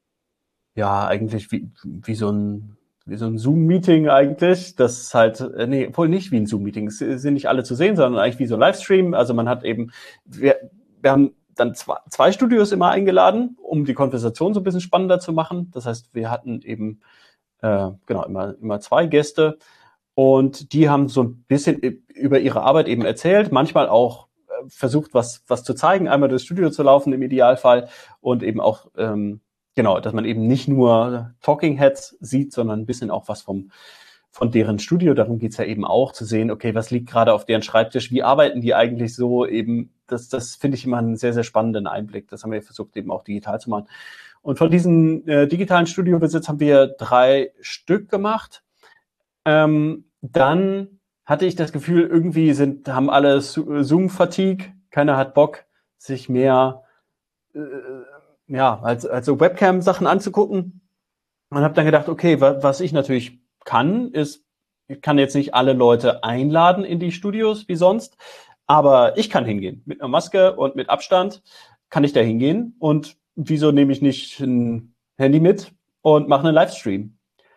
ja, eigentlich wie, wie so ein wie so ein Zoom-Meeting eigentlich, das halt, äh, nee, wohl nicht wie ein Zoom-Meeting, es sind nicht alle zu sehen, sondern eigentlich wie so ein Livestream. Also man hat eben, wir, wir haben dann zwei, zwei Studios immer eingeladen, um die Konversation so ein bisschen spannender zu machen. Das heißt, wir hatten eben, äh, genau, immer, immer zwei Gäste und die haben so ein bisschen über ihre Arbeit eben erzählt, manchmal auch äh, versucht, was, was zu zeigen, einmal durchs Studio zu laufen im Idealfall und eben auch, ähm, genau, dass man eben nicht nur Talking Heads sieht, sondern ein bisschen auch was vom von deren Studio. Darum geht's ja eben auch, zu sehen, okay, was liegt gerade auf deren Schreibtisch, wie arbeiten die eigentlich so eben. Das, das finde ich immer einen sehr, sehr spannenden Einblick. Das haben wir versucht eben auch digital zu machen. Und von diesen äh, digitalen Studio-Visits haben wir drei Stück gemacht. Ähm, dann hatte ich das Gefühl, irgendwie sind haben alle Zoom-Fatigue. Keiner hat Bock, sich mehr äh, ja, also, also Webcam-Sachen anzugucken und habe dann gedacht, okay, wa- was ich natürlich kann, ist, ich kann jetzt nicht alle Leute einladen in die Studios wie sonst, aber ich kann hingehen. Mit einer Maske und mit Abstand kann ich da hingehen und wieso nehme ich nicht ein Handy mit und mache einen Livestream?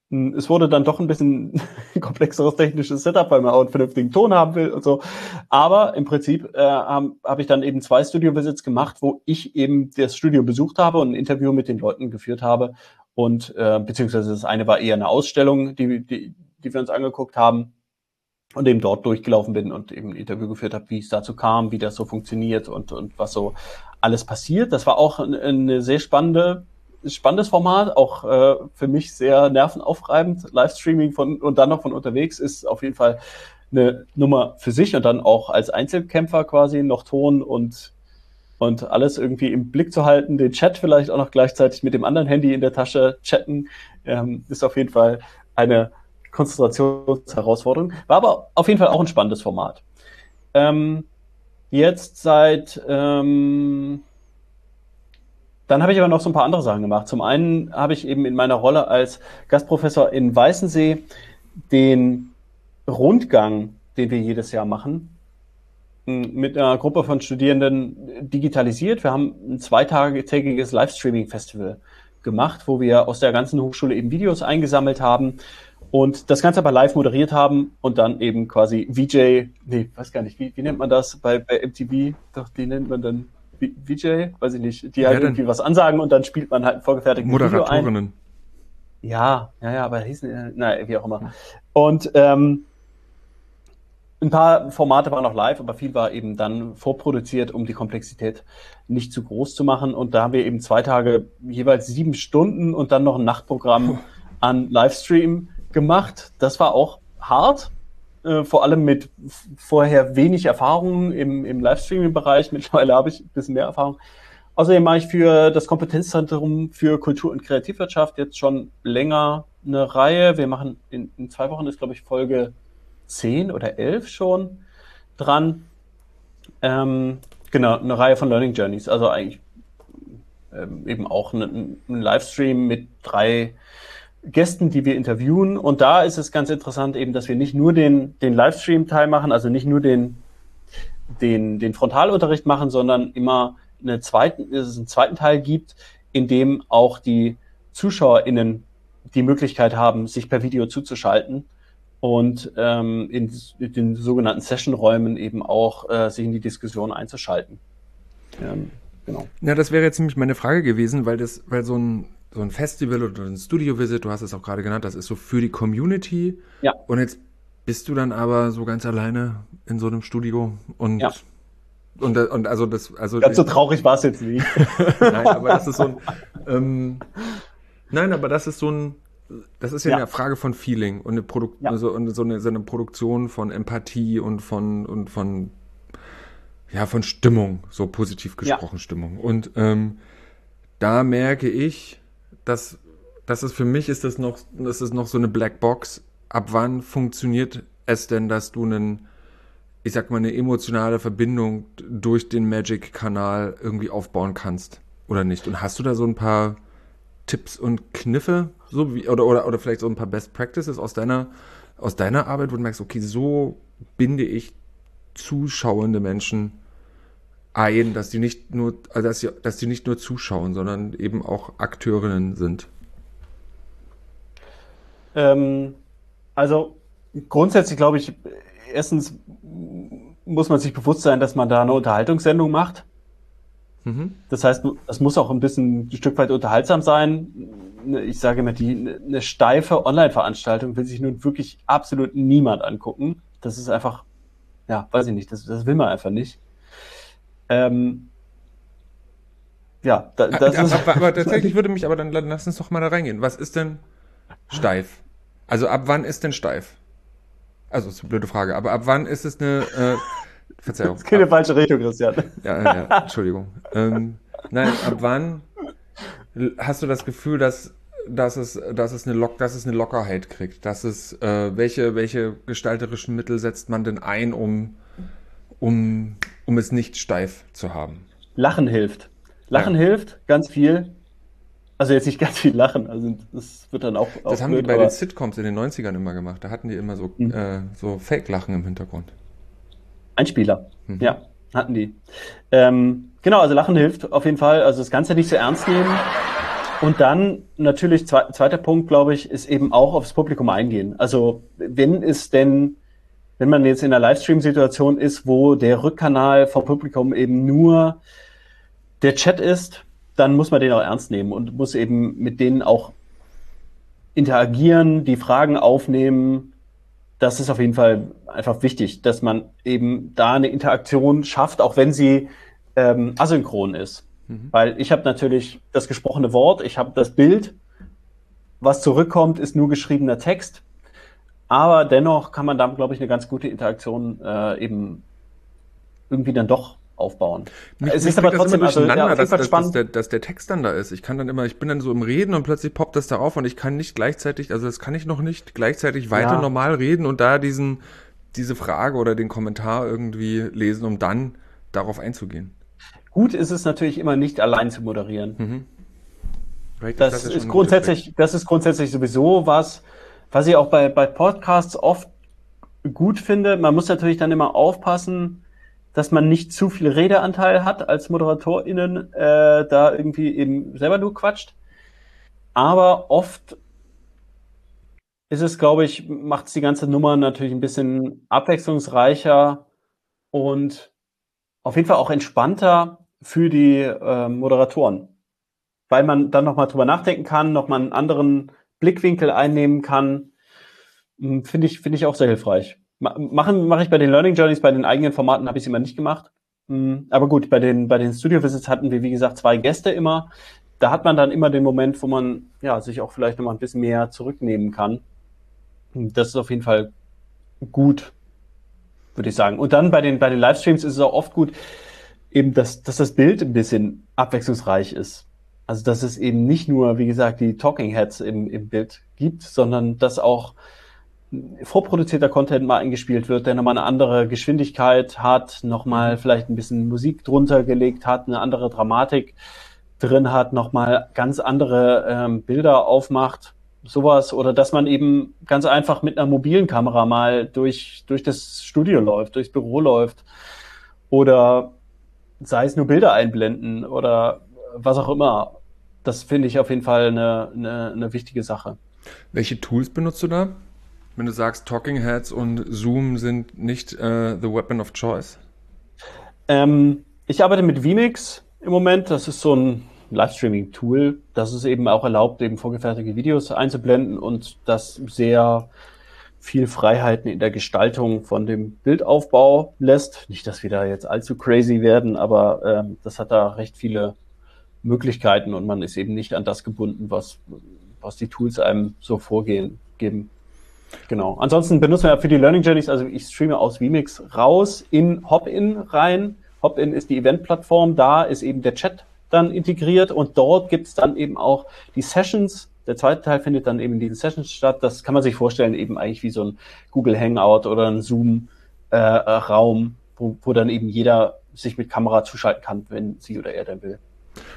Es wurde dann doch ein bisschen komplexeres technisches Setup, weil man auch einen vernünftigen Ton haben will und so. Aber im Prinzip äh, habe hab ich dann eben zwei Studio-Visits gemacht, wo ich eben das Studio besucht habe und ein Interview mit den Leuten geführt habe. Und äh, beziehungsweise das eine war eher eine Ausstellung, die, die, die wir uns angeguckt haben. Und eben dort durchgelaufen bin und eben ein Interview geführt habe, wie es dazu kam, wie das so funktioniert und, und was so alles passiert. Das war auch eine sehr spannende spannendes Format, auch äh, für mich sehr nervenaufreibend. Livestreaming von und dann noch von unterwegs ist auf jeden Fall eine Nummer für sich und dann auch als Einzelkämpfer quasi noch Ton und und alles irgendwie im Blick zu halten, den Chat vielleicht auch noch gleichzeitig mit dem anderen Handy in der Tasche chatten, ähm, ist auf jeden Fall eine Konzentrationsherausforderung. War aber auf jeden Fall auch ein spannendes Format. Ähm, jetzt seit ähm, Dann habe ich aber noch so ein paar andere Sachen gemacht. Zum einen habe ich eben in meiner Rolle als Gastprofessor in Weißensee den Rundgang, den wir jedes Jahr machen, mit einer Gruppe von Studierenden digitalisiert. Wir haben ein zweitägiges Livestreaming-Festival gemacht, wo wir aus der ganzen Hochschule eben Videos eingesammelt haben und das Ganze aber live moderiert haben und dann eben quasi V J, nee, weiß gar nicht, wie, wie nennt man das bei, bei M T V? Doch, die nennt man dann V J, weiß ich nicht, die halt ja, irgendwie was ansagen und dann spielt man halt ein vorgefertigtes Video ein. Moderatorinnen. Ja, ja, ja, aber hießen, naja, wie auch immer. Und ähm, ein paar Formate waren noch live, aber viel war eben dann vorproduziert, um die Komplexität nicht zu groß zu machen. Und da haben wir eben zwei Tage jeweils sieben Stunden und dann noch ein Nachtprogramm an Livestream gemacht. Das war auch hart, äh, vor allem mit f- vorher wenig Erfahrung im, im Livestreaming-Bereich. Mittlerweile habe ich ein bisschen mehr Erfahrung. Außerdem mache ich für das Kompetenzzentrum für Kultur- und Kreativwirtschaft jetzt schon länger eine Reihe. Wir machen in, in zwei Wochen ist, glaube ich, Folge zehn oder elf schon dran. Ähm, genau, eine Reihe von Learning Journeys. Also eigentlich ähm, eben auch ein, ein Livestream mit drei Gästen, die wir interviewen. Und da ist es ganz interessant eben, dass wir nicht nur den, den Livestream-Teil machen, also nicht nur den, den, den Frontalunterricht machen, sondern immer eine zweiten, dass es einen zweiten Teil gibt, in dem auch die ZuschauerInnen die Möglichkeit haben, sich per Video zuzuschalten und ähm, in, in den sogenannten Session-Räumen eben auch äh, sich in die Diskussion einzuschalten. Ähm, genau. Ja, das wäre jetzt nämlich meine Frage gewesen, weil das, weil so ein, so ein Festival oder ein Studio-Visit, du hast es auch gerade genannt, das ist so für die Community. Ja. Und jetzt bist du dann aber so ganz alleine in so einem Studio und ja. Und, und also das, also ganz so traurig war es jetzt nicht. Nein, aber das ist so ein, ähm, nein, aber das ist so ein, das ist ja, ja. eine Frage von Feeling und eine Produk ja. also, und so eine, so eine Produktion von Empathie und von und von ja von Stimmung, so positiv gesprochen ja. Stimmung. Und ähm, da merke ich, dass das ist für mich ist das noch, das ist noch so eine Blackbox. Ab wann funktioniert es denn, dass du einen ich sag mal, eine emotionale Verbindung durch den Magic-Kanal irgendwie aufbauen kannst oder nicht? Und hast du da so ein paar Tipps und Kniffe, so wie, oder, oder, oder vielleicht so ein paar Best Practices aus deiner, aus deiner Arbeit, wo du merkst, okay, so binde ich zuschauende Menschen ein, dass die nicht nur, also dass die, dass die nicht nur zuschauen, sondern eben auch Akteurinnen sind? Ähm, also grundsätzlich glaube ich, erstens muss man sich bewusst sein, dass man da eine Unterhaltungssendung macht. Mhm. Das heißt, es muss auch ein bisschen ein Stück weit unterhaltsam sein. Ich sage immer, die, eine steife Online-Veranstaltung will sich nun wirklich absolut niemand angucken. Das ist einfach, ja, weiß ich nicht, das, das will man einfach nicht. Ähm, ja, da, das aber, ist... Aber, aber tatsächlich würde mich, aber dann lass uns doch mal da reingehen. Was ist denn steif? Also ab wann ist denn steif? Also, das ist eine blöde Frage, aber ab wann ist es eine, äh, Verzeihung. Das ist keine ab, falsche Richtung, Christian. Ja, ja, Entschuldigung. ähm, nein, ab wann hast du das Gefühl, dass, dass es, dass es eine Lock, dass es eine Lockerheit kriegt? Dass es, äh, welche, welche gestalterischen Mittel setzt man denn ein, um, um, um es nicht steif zu haben? Lachen hilft. Lachen ja. hilft ganz viel. Also jetzt nicht ganz viel lachen, also das wird dann auch... auch das haben blöd, die bei den Sitcoms in den neunzigern immer gemacht. Da hatten die immer so, mhm. äh, so Fake-Lachen im Hintergrund. Einspieler, mhm. ja, hatten die. Ähm, genau, also Lachen hilft auf jeden Fall. Also das Ganze nicht so ernst nehmen. Und dann natürlich, zwe zweiter Punkt, glaube ich, ist eben auch aufs Publikum eingehen. Also wenn es denn, wenn man jetzt in einer Livestream-Situation ist, wo der Rückkanal vom Publikum eben nur der Chat ist, dann muss man den auch ernst nehmen und muss eben mit denen auch interagieren, die Fragen aufnehmen. Das ist auf jeden Fall einfach wichtig, dass man eben da eine Interaktion schafft, auch wenn sie ähm, asynchron ist. Mhm. Weil ich habe natürlich das gesprochene Wort, ich habe das Bild, was zurückkommt, ist nur geschriebener Text. Aber dennoch kann man da, glaube ich, eine ganz gute Interaktion äh, eben irgendwie dann doch aufbauen. Mich, es mich ist aber trotzdem also, ja, dass, dass, dass, der, dass der Text dann da ist. Ich kann dann immer, ich bin dann so im Reden und plötzlich poppt das da auf und ich kann nicht gleichzeitig, also das kann ich noch nicht gleichzeitig weiter ja. normal reden und da diesen, diese Frage oder den Kommentar irgendwie lesen, um dann darauf einzugehen. Gut ist es natürlich immer nicht allein zu moderieren. Mhm. Das, das, ist ist grundsätzlich, das ist grundsätzlich sowieso was, was ich auch bei, bei Podcasts oft gut finde. Man muss natürlich dann immer aufpassen, dass man nicht zu viel Redeanteil hat als ModeratorInnen, äh, da irgendwie eben selber nur quatscht. Aber oft ist es, glaube ich, macht es die ganze Nummer natürlich ein bisschen abwechslungsreicher und auf jeden Fall auch entspannter für die äh, Moderatoren. Weil man dann nochmal drüber nachdenken kann, nochmal einen anderen Blickwinkel einnehmen kann. Finde ich, finde ich auch sehr hilfreich. Machen mache ich bei den Learning Journeys, bei den eigenen Formaten habe ich es immer nicht gemacht. Aber gut, bei den bei den Studio Visits hatten wir, wie gesagt, zwei Gäste immer. Da hat man dann immer den Moment, wo man ja sich auch vielleicht noch mal ein bisschen mehr zurücknehmen kann. Das ist auf jeden Fall gut, würde ich sagen. Und dann bei den bei den Livestreams ist es auch oft gut, eben, dass dass das Bild ein bisschen abwechslungsreich ist. Also dass es eben nicht nur, wie gesagt, die Talking Heads im im Bild gibt, sondern dass auch vorproduzierter Content mal eingespielt wird, der nochmal eine andere Geschwindigkeit hat, nochmal vielleicht ein bisschen Musik drunter gelegt hat, eine andere Dramatik drin hat, nochmal ganz andere ähm, Bilder aufmacht, sowas. Oder dass man eben ganz einfach mit einer mobilen Kamera mal durch, durch das Studio läuft, durchs Büro läuft. Oder sei es nur Bilder einblenden oder was auch immer. Das finde ich auf jeden Fall eine, eine, eine wichtige Sache. Welche Tools benutzt du da? Wenn du sagst, Talking Heads und Zoom sind nicht äh, the weapon of choice? Ähm, ich arbeite mit vMix im Moment. Das ist so ein Livestreaming-Tool, das es eben auch erlaubt, eben vorgefertigte Videos einzublenden und das sehr viel Freiheiten in der Gestaltung von dem Bildaufbau lässt. Nicht, dass wir da jetzt allzu crazy werden, aber ähm, das hat da recht viele Möglichkeiten und man ist eben nicht an das gebunden, was, was die Tools einem so vorgehen, geben. Genau. Ansonsten benutzen wir für die Learning Journeys, also ich streame aus vMix raus in Hopin rein. Hopin ist die Event-Plattform, da ist eben der Chat dann integriert und dort gibt es dann eben auch die Sessions. Der zweite Teil findet dann eben in diesen Sessions statt. Das kann man sich vorstellen, eben eigentlich wie so ein Google Hangout oder ein Zoom-Raum, äh, wo, wo dann eben jeder sich mit Kamera zuschalten kann, wenn sie oder er dann will.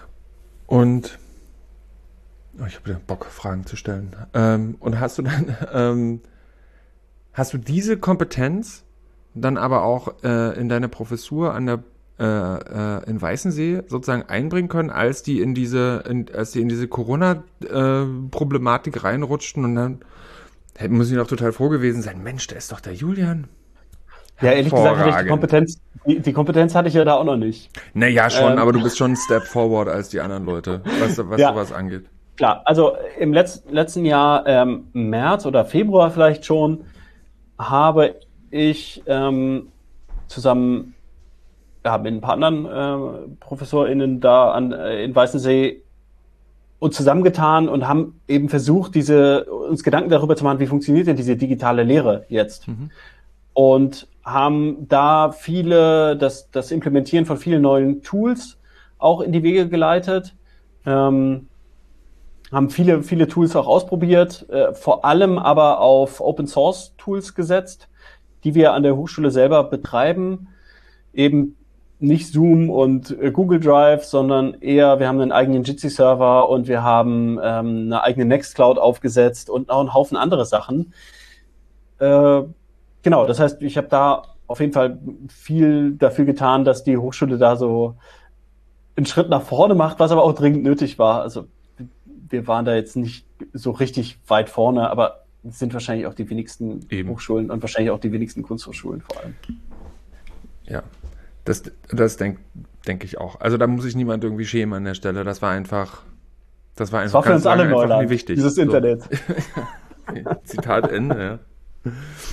Und oh, ich habe wieder Bock, Fragen zu stellen. Ähm, und hast du dann, ähm, hast du diese Kompetenz dann aber auch äh, in deine Professur an der äh, äh, in Weißensee sozusagen einbringen können, als die in diese, in, als die in diese Corona-Problematik äh, reinrutschten und dann hätten muss ich noch total froh gewesen sein, Mensch, der ist doch der Julian. Ja, ehrlich gesagt hatte ich die Kompetenz, die, die Kompetenz hatte ich ja da auch noch nicht. Naja, schon, ähm, aber du bist schon ein Step forward als die anderen Leute, was, was ja. sowas angeht. Klar, also im Letz-, letzten Jahr, ähm, März oder Februar vielleicht schon, habe ich ähm, zusammen ja, mit ein paar anderen äh, ProfessorInnen da an, äh, in Weißensee uns zusammengetan und haben eben versucht, diese uns Gedanken darüber zu machen, wie funktioniert denn diese digitale Lehre jetzt? Mhm. Und haben da viele, das, das Implementieren von vielen neuen Tools auch in die Wege geleitet. Ähm, haben viele, viele Tools auch ausprobiert, äh, vor allem aber auf Open Source Tools gesetzt, die wir an der Hochschule selber betreiben. Eben nicht Zoom und äh, Google Drive, sondern eher, wir haben einen eigenen Jitsi-Server und wir haben ähm, eine eigene Nextcloud aufgesetzt und noch einen Haufen andere Sachen. Äh, genau, das heißt, ich habe da auf jeden Fall viel dafür getan, dass die Hochschule da so einen Schritt nach vorne macht, was aber auch dringend nötig war. Also wir waren da jetzt nicht so richtig weit vorne, aber es sind wahrscheinlich auch die wenigsten Eben. Hochschulen und wahrscheinlich auch die wenigsten Kunsthochschulen vor allem. Ja, das, das denke denk ich auch. Also da muss sich niemand irgendwie schämen an der Stelle. Das war einfach, das war Das einfach war für uns alle einfach Neuland, nie wichtig. dieses So. Internet. Zitat Ende, ja.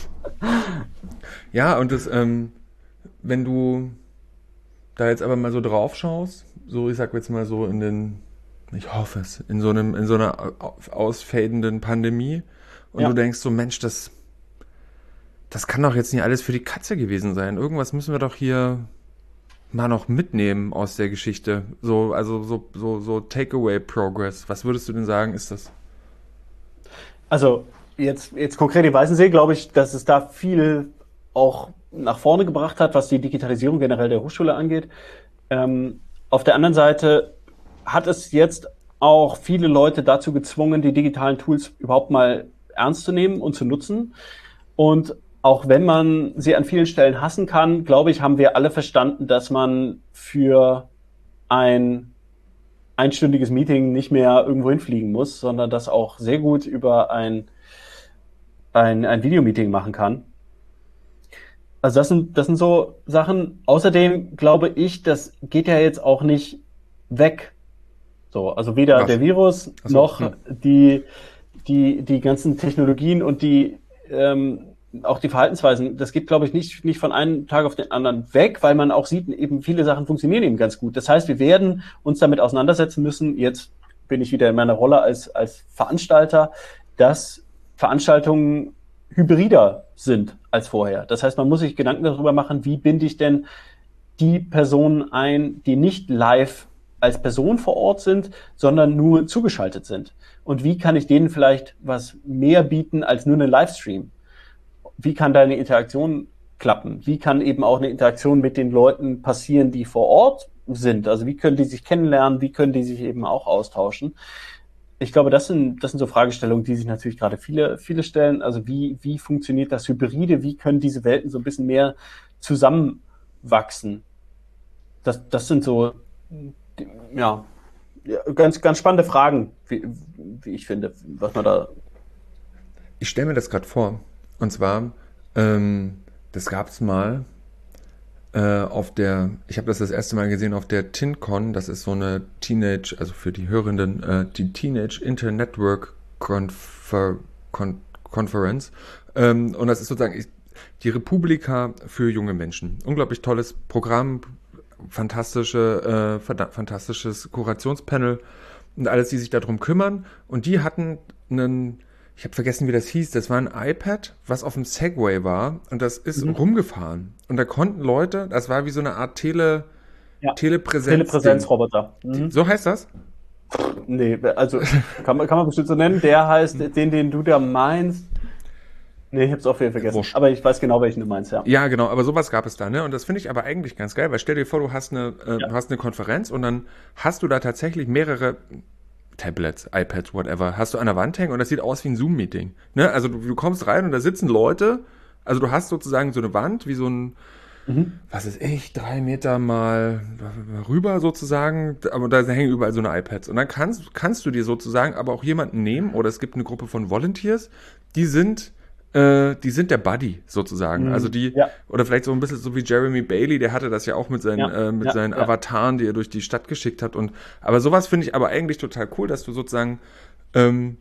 Ja, und das, ähm, wenn du da jetzt aber mal so drauf schaust, so ich sag jetzt mal so in den, ich hoffe es, in so einem, in so einer ausfadenden Pandemie und Ja. du denkst so, Mensch, das, das kann doch jetzt nicht alles für die Katze gewesen sein. Irgendwas müssen wir doch hier mal noch mitnehmen aus der Geschichte. So, also so, so, so Takeaway-Progress. Was würdest du denn sagen, ist das? Also jetzt, jetzt konkret in Weißensee glaube ich, dass es da viel auch nach vorne gebracht hat, was die Digitalisierung generell der Hochschule angeht. Ähm, auf der anderen Seite hat es jetzt auch viele Leute dazu gezwungen, die digitalen Tools überhaupt mal ernst zu nehmen und zu nutzen. Und auch wenn man sie an vielen Stellen hassen kann, glaube ich, haben wir alle verstanden, dass man für ein einstündiges Meeting nicht mehr irgendwo hinfliegen muss, sondern das auch sehr gut über ein, ein, ein Videomeeting machen kann. Also das sind, das sind so Sachen. Außerdem glaube ich, das geht ja jetzt auch nicht weg. So, also weder Was? der Virus Ach so, noch hm. die, die, die ganzen Technologien und die, ähm, auch die Verhaltensweisen. Das geht, glaube ich, nicht, nicht von einem Tag auf den anderen weg, weil man auch sieht, eben viele Sachen funktionieren eben ganz gut. Das heißt, wir werden uns damit auseinandersetzen müssen. Jetzt bin ich wieder in meiner Rolle als, als Veranstalter, dass Veranstaltungen hybrider sind als vorher. Das heißt, man muss sich Gedanken darüber machen, wie binde ich denn die Personen ein, die nicht live als Person vor Ort sind, sondern nur zugeschaltet sind. Und wie kann ich denen vielleicht was mehr bieten als nur einen Livestream? Wie kann da eine Interaktion klappen? Wie kann eben auch eine Interaktion mit den Leuten passieren, die vor Ort sind? Also wie können die sich kennenlernen? Wie können die sich eben auch austauschen? Ich glaube, das sind, das sind so Fragestellungen, die sich natürlich gerade viele, viele stellen. Also wie, wie funktioniert das Hybride? Wie können diese Welten so ein bisschen mehr zusammenwachsen? Das, das sind so, ja, ganz, ganz spannende Fragen, wie, wie ich finde, was man da. Ich stelle mir das gerade vor. Und zwar, ähm, das gab es mal äh, auf der, ich habe das das erste Mal gesehen auf der TinCon, das ist so eine Teenage, also für die Hörenden, äh, die Teenage Internetwork Confer Con Conference. Ähm, und das ist sozusagen ich, die Republika für junge Menschen. Unglaublich tolles Programm, fantastische, äh, fantastisches Kurationspanel und alles, die sich darum kümmern. Und die hatten einen, ich habe vergessen, wie das hieß, das war ein iPad, was auf dem Segway war und das ist mhm. rumgefahren. Und da konnten Leute, das war wie so eine Art Tele, ja. Telepräsenz. Telepräsenzroboter. Mhm. So heißt das? Nee, also kann man, kann man bestimmt so nennen. Der heißt, mhm. den, den du da meinst. Nee, ich hab's auch wieder vergessen. Wurscht. Aber ich weiß genau, welchen du meinst, ja. Ja, genau, aber sowas gab es da, ne? Und das finde ich aber eigentlich ganz geil, weil stell dir vor, du hast eine, äh, ja. du hast eine Konferenz und dann hast du da tatsächlich mehrere Tablets, iPads, whatever, hast du an der Wand hängen und das sieht aus wie ein Zoom-Meeting. Ne? Also du, du kommst rein und da sitzen Leute, also du hast sozusagen so eine Wand, wie so ein, mhm. was ist ich, drei Meter mal rüber sozusagen, aber da hängen überall so eine iPads. Und dann kannst, kannst du dir sozusagen aber auch jemanden nehmen, oder es gibt eine Gruppe von Volunteers, die sind äh, die sind der Buddy sozusagen. Mhm. Also die, ja. oder vielleicht so ein bisschen so wie Jeremy Bailey, der hatte das ja auch mit seinen, ja. äh, mit ja. seinen ja. Avataren, die er durch die Stadt geschickt hat. Und aber sowas finde ich aber eigentlich total cool, dass du sozusagen ähm,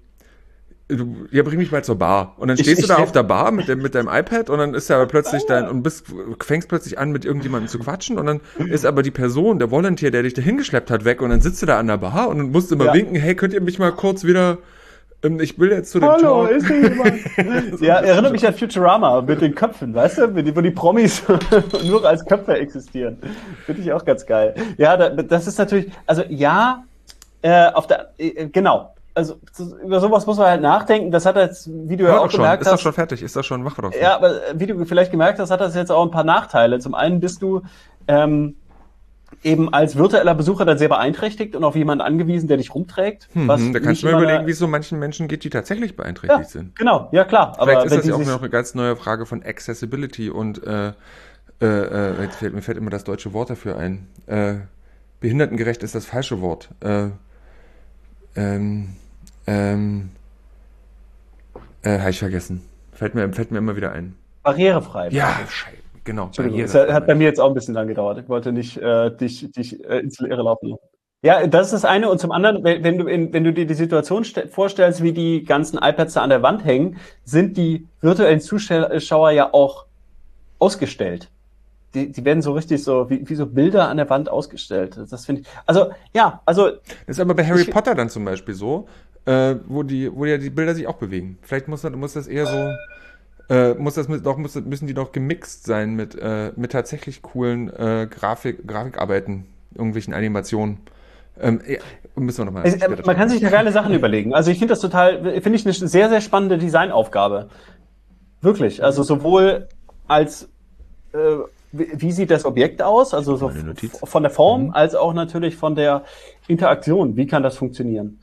du, ja, bring mich mal zur Bar. Und dann stehst ich, du da ich, auf der Bar mit dem, mit deinem iPad und dann ist ja aber plötzlich dein, und bist, fängst plötzlich an, mit irgendjemandem zu quatschen und dann ist aber die Person, der Volunteer, der dich da hingeschleppt hat, weg und dann sitzt du da an der Bar und musst immer ja. winken, hey, könnt ihr mich mal kurz wieder, ähm, ich will jetzt zu dem Hallo, Talk. Ist hier jemand? Ja, erinnert mich an Futurama mit den Köpfen, weißt du, wo die Promis nur als Köpfe existieren. Finde ich auch ganz geil. Ja, das ist natürlich, also ja, äh, auf der, äh, genau. Also über sowas muss man halt nachdenken. Das hat jetzt, wie du ja, ja auch schon. gemerkt ist hast. Ist das schon fertig? Ist das schon? Mach doch. Ja, aber wie du vielleicht gemerkt hast, hat das jetzt auch ein paar Nachteile. Zum einen bist du ähm, eben als virtueller Besucher dann sehr beeinträchtigt und auf jemanden angewiesen, der dich rumträgt. Hm, was da kannst du mal überlegen, wie es so manchen Menschen geht, die tatsächlich beeinträchtigt ja, sind. Genau, ja klar. Vielleicht aber ist das ja auch noch eine ganz neue Frage von Accessibility und äh, äh, äh, jetzt fällt, mir fällt immer das deutsche Wort dafür ein. Äh, behindertengerecht ist das falsche Wort. Äh, ähm, Ähm, äh, habe ich vergessen. Fällt mir, fällt mir immer wieder ein. Barrierefrei. Ja, Scheiße, genau. Entschuldigung, es hat bei mir jetzt auch ein bisschen lang gedauert. Ich wollte nicht äh, dich, dich äh, ins Leere laufen lassen. Ja, das ist das eine. Und zum anderen, wenn, wenn du in, wenn du dir die Situation vorstellst, wie die ganzen iPads da an der Wand hängen, sind die virtuellen Zuschauer ja auch ausgestellt. Die, die werden so richtig so, wie, wie so Bilder an der Wand ausgestellt. Das finde ich, also, ja, also. Das ist aber bei Harry ich, Potter dann zum Beispiel so, äh, wo die, wo ja die Bilder sich auch bewegen. Vielleicht muss, muss das eher so, äh, muss das doch, muss, müssen die doch gemixt sein mit, äh, mit tatsächlich coolen, äh, Grafik, Grafikarbeiten, irgendwelchen Animationen. Ähm, ja, müssen wir noch mal es, äh, man kann sich da geile Sachen überlegen. Also ich finde das total, finde ich eine sehr, sehr spannende Designaufgabe. Wirklich. Also sowohl als, äh, wie sieht das Objekt aus, also so von der Form, mhm. als auch natürlich von der Interaktion. Wie kann das funktionieren?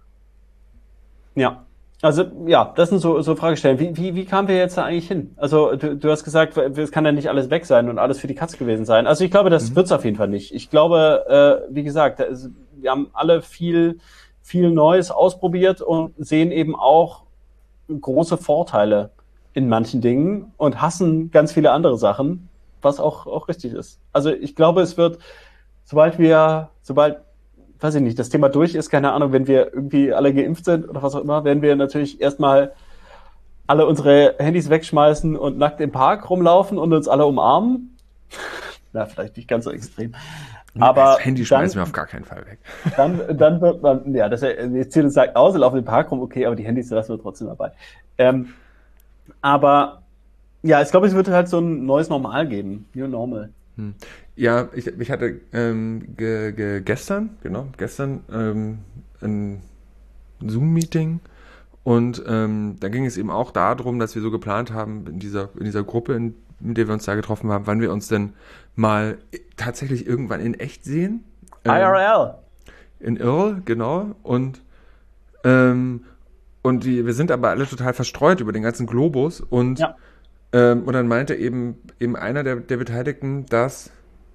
Ja, also ja, das sind so, so Fragestellen. Wie, wie, wie kamen wir jetzt da eigentlich hin? Also du, du hast gesagt, es kann ja nicht alles weg sein und alles für die Katz gewesen sein. Also ich glaube, das mhm. wird's auf jeden Fall nicht. Ich glaube, äh, wie gesagt, ist, wir haben alle viel, viel Neues ausprobiert und sehen eben auch große Vorteile in manchen Dingen und hassen ganz viele andere Sachen, was auch, auch richtig ist. Also ich glaube, es wird, sobald wir, sobald, weiß ich nicht, das Thema durch ist, keine Ahnung, wenn wir irgendwie alle geimpft sind oder was auch immer, werden wir natürlich erstmal alle unsere Handys wegschmeißen und nackt im Park rumlaufen und uns alle umarmen. Na, vielleicht nicht ganz so extrem. Aber das Handy schmeißen wir auf gar keinen Fall weg. Dann, dann wird man, ja, das Ziel ist sagt, aus, laufen im Park rum, okay, aber die Handys lassen wir trotzdem dabei. Ähm, aber ja, ich glaube, es wird halt so ein neues Normal geben. New Normal. Hm. Ja, ich, ich hatte ähm, ge, ge, gestern, genau, gestern ähm, ein Zoom-Meeting und ähm, da ging es eben auch darum, dass wir so geplant haben, in dieser, in dieser Gruppe, in, in der wir uns da getroffen haben, wann wir uns denn mal tatsächlich irgendwann in echt sehen. Ähm, I R L. In I R L, genau. Und ähm, und die, wir sind aber alle total verstreut über den ganzen Globus und ja. ähm, und dann meinte eben eben einer der, der Beteiligten, dass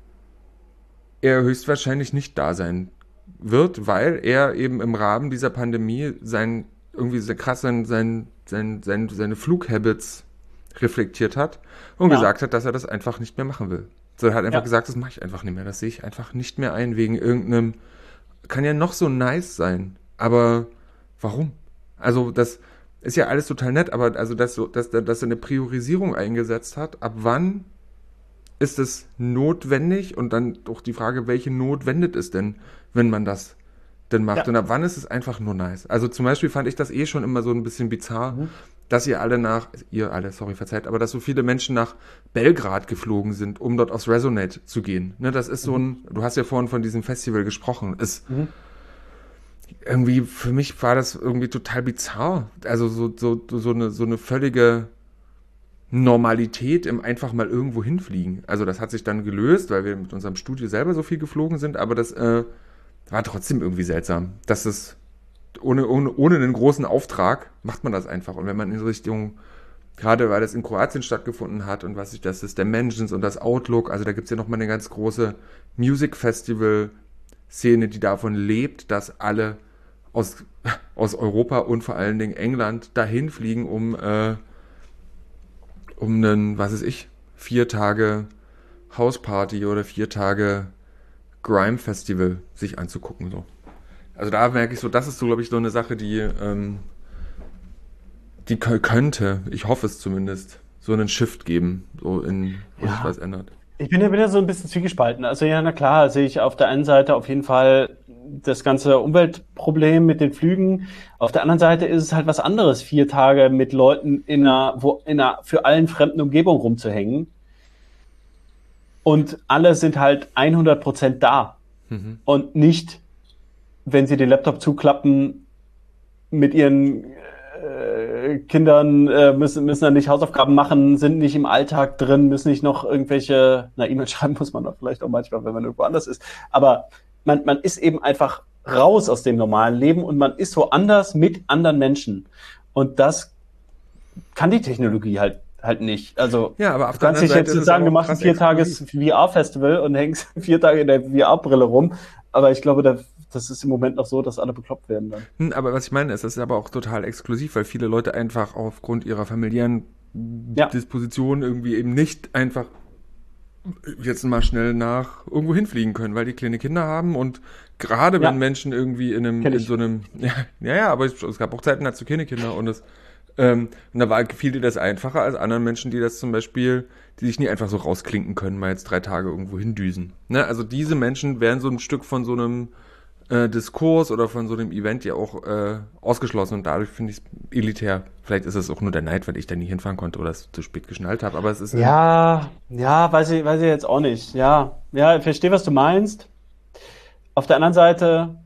er höchstwahrscheinlich nicht da sein wird, weil er eben im Rahmen dieser Pandemie sein irgendwie so krass sein, sein, sein, sein, seine Flughabits reflektiert hat und ja. gesagt hat, dass er das einfach nicht mehr machen will. So, er hat einfach ja. gesagt, das mache ich einfach nicht mehr, das sehe ich einfach nicht mehr ein, wegen irgendeinem, kann ja noch so nice sein, aber warum? Also das ist ja alles total nett, aber also dass, so, dass, dass er eine Priorisierung eingesetzt hat, ab wann ist es notwendig und dann doch die Frage, welche Not wendet es denn, wenn man das denn macht ja. und ab wann ist es einfach nur nice. Also zum Beispiel fand ich das eh schon immer so ein bisschen bizarr, mhm. dass ihr alle nach, ihr alle, sorry, verzeiht, aber dass so viele Menschen nach Belgrad geflogen sind, um dort aufs Resonate zu gehen. Ne, das ist mhm. so ein, du hast ja vorhin von diesem Festival gesprochen, ist mhm. irgendwie, für mich war das irgendwie total bizarr. Also so, so, so eine, so eine völlige Normalität im einfach mal irgendwo hinfliegen. Also das hat sich dann gelöst, weil wir mit unserem Studio selber so viel geflogen sind, aber das äh, war trotzdem irgendwie seltsam, dass es ohne, ohne, ohne einen großen Auftrag macht man das einfach. Und wenn man in Richtung, gerade weil das in Kroatien stattgefunden hat und was ich, das ist Dimensions und das Outlook, also da gibt es ja nochmal eine ganz große Music Festival Szene, die davon lebt, dass alle aus, aus Europa und vor allen Dingen England dahin fliegen, um äh, um einen, was weiß ich, vier Tage Hausparty oder vier Tage Grime Festival sich anzugucken. So. Also da merke ich so, das ist so, glaube ich, so eine Sache, die ähm, die könnte, ich hoffe es zumindest, so einen Shift geben, so in, wo ja. sich was ändert. Ich bin ja wieder so ein bisschen zwiegespalten. Also ja, na klar, sehe ich auf der einen Seite auf jeden Fall das ganze Umweltproblem mit den Flügen. Auf der anderen Seite ist es halt was anderes, vier Tage mit Leuten in einer, wo, in einer für allen fremden Umgebung rumzuhängen. Und alle sind halt hundert Prozent da. Mhm. Und nicht, wenn sie den Laptop zuklappen, mit ihren äh, Kindern äh, müssen, müssen dann nicht Hausaufgaben machen, sind nicht im Alltag drin, müssen nicht noch irgendwelche, na, E-Mail schreiben muss man doch vielleicht auch manchmal, wenn man irgendwo anders ist. Aber man, man ist eben einfach raus aus dem normalen Leben und man ist woanders mit anderen Menschen. Und das kann die Technologie halt halt nicht. Also ja, aber auf du kannst dich jetzt sagen, du machst ein vier Tages V R-Festival und hängst vier Tage in der V R-Brille rum, aber ich glaube, da, das ist im Moment noch so, dass alle bekloppt werden dann. Hm, aber was ich meine, ist, das ist aber auch total exklusiv, weil viele Leute einfach aufgrund ihrer familiären Ja, Disposition irgendwie eben nicht einfach jetzt mal schnell nach irgendwo hinfliegen können, weil die kleine Kinder haben und gerade wenn ja, Menschen irgendwie in einem, kenne in ich. so einem, ja, ja, ja, aber es, es gab auch Zeiten, da hattest du keine Kinder und es, ähm, und da war, fiel dir das einfacher als anderen Menschen, die das zum Beispiel, die sich nie einfach so rausklinken können, mal jetzt drei Tage irgendwo hindüsen. Ne? Also diese Menschen wären so ein Stück von so einem äh, Diskurs oder von so einem Event ja auch äh, ausgeschlossen und dadurch finde ich es elitär. Vielleicht ist es auch nur der Neid, weil ich da nie hinfahren konnte oder es zu spät geschnallt habe, aber es ist ein, Ja, ja, weiß ich, weiß ich jetzt auch nicht. Ja, ja, ich verstehe, was du meinst. Auf der anderen Seite,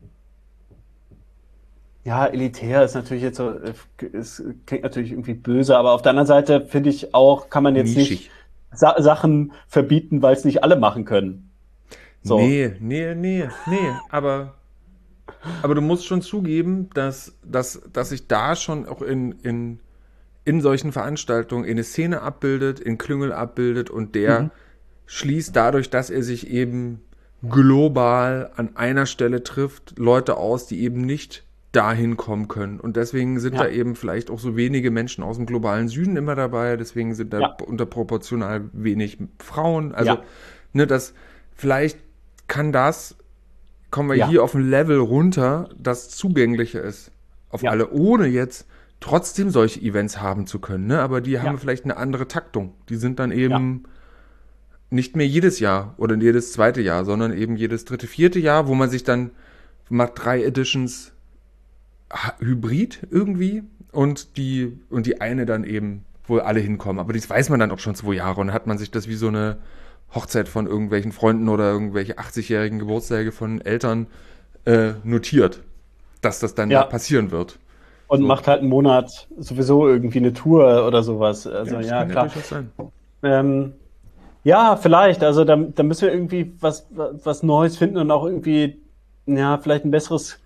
ja, elitär ist natürlich jetzt so, äh, es klingt natürlich irgendwie böse, aber auf der anderen Seite finde ich auch, kann man jetzt nicht nischig. Sa Sachen verbieten, weil es nicht alle machen können. So. Nee, nee, nee, nee, aber, aber du musst schon zugeben, dass, dass, dass sich da schon auch in, in, in solchen Veranstaltungen eine Szene abbildet, in Klüngel abbildet und der Mhm. schließt dadurch, dass er sich eben global an einer Stelle trifft, Leute aus, die eben nicht dahin kommen können. Und deswegen sind da Ja, eben vielleicht auch so wenige Menschen aus dem globalen Süden immer dabei, deswegen sind da ja, unterproportional wenig Frauen. Also, ja, ne, das, vielleicht kann das, kommen wir ja, hier auf ein Level runter, das zugänglicher ist auf ja, alle, ohne jetzt trotzdem solche Events haben zu können. Ne? Aber die haben ja, vielleicht eine andere Taktung. Die sind dann ja, eben nicht mehr jedes Jahr oder jedes zweite Jahr, sondern eben jedes dritte, vierte Jahr, wo man sich dann macht drei Editions Hybrid irgendwie und die und die eine dann eben, wo alle hinkommen. Aber das weiß man dann auch schon zwei Jahre und dann hat man sich das wie so eine Hochzeit von irgendwelchen Freunden oder irgendwelche achtzig-jährigen Geburtstage von Eltern äh, notiert, dass das dann ja ja. passieren wird. Und So. macht halt einen Monat sowieso irgendwie eine Tour oder sowas. Ja, Also das ja, kann ja klar. durchaus sein. Ähm, ja, vielleicht. Also da, da müssen wir irgendwie was, was Neues finden und auch irgendwie, ja, vielleicht ein besseres,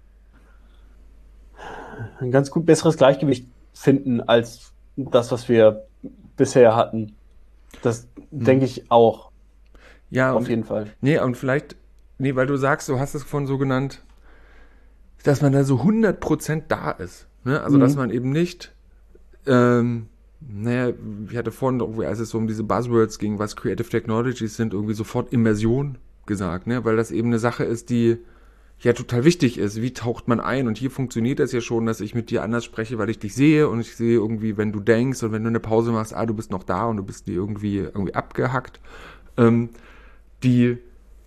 ein ganz gut besseres Gleichgewicht finden als das, was wir bisher hatten. Das Hm. denke ich auch, Ja, auf und jeden Fall. nee, und vielleicht, nee, weil du sagst, du hast es von so genannt, dass man da so hundert Prozent da ist. Ne? Also, dass Mhm. man eben nicht, ähm, naja, ich hatte vorhin, irgendwie, als es so um diese Buzzwords ging, was Creative Technologies sind, irgendwie sofort Immersion gesagt, ne? Weil das eben eine Sache ist, die ja total wichtig ist. Wie taucht man ein? Und hier funktioniert das ja schon, dass ich mit dir anders spreche, weil ich dich sehe und ich sehe irgendwie, wenn du denkst und wenn du eine Pause machst, ah, du bist noch da und du bist nie irgendwie, irgendwie abgehackt. Ähm, die,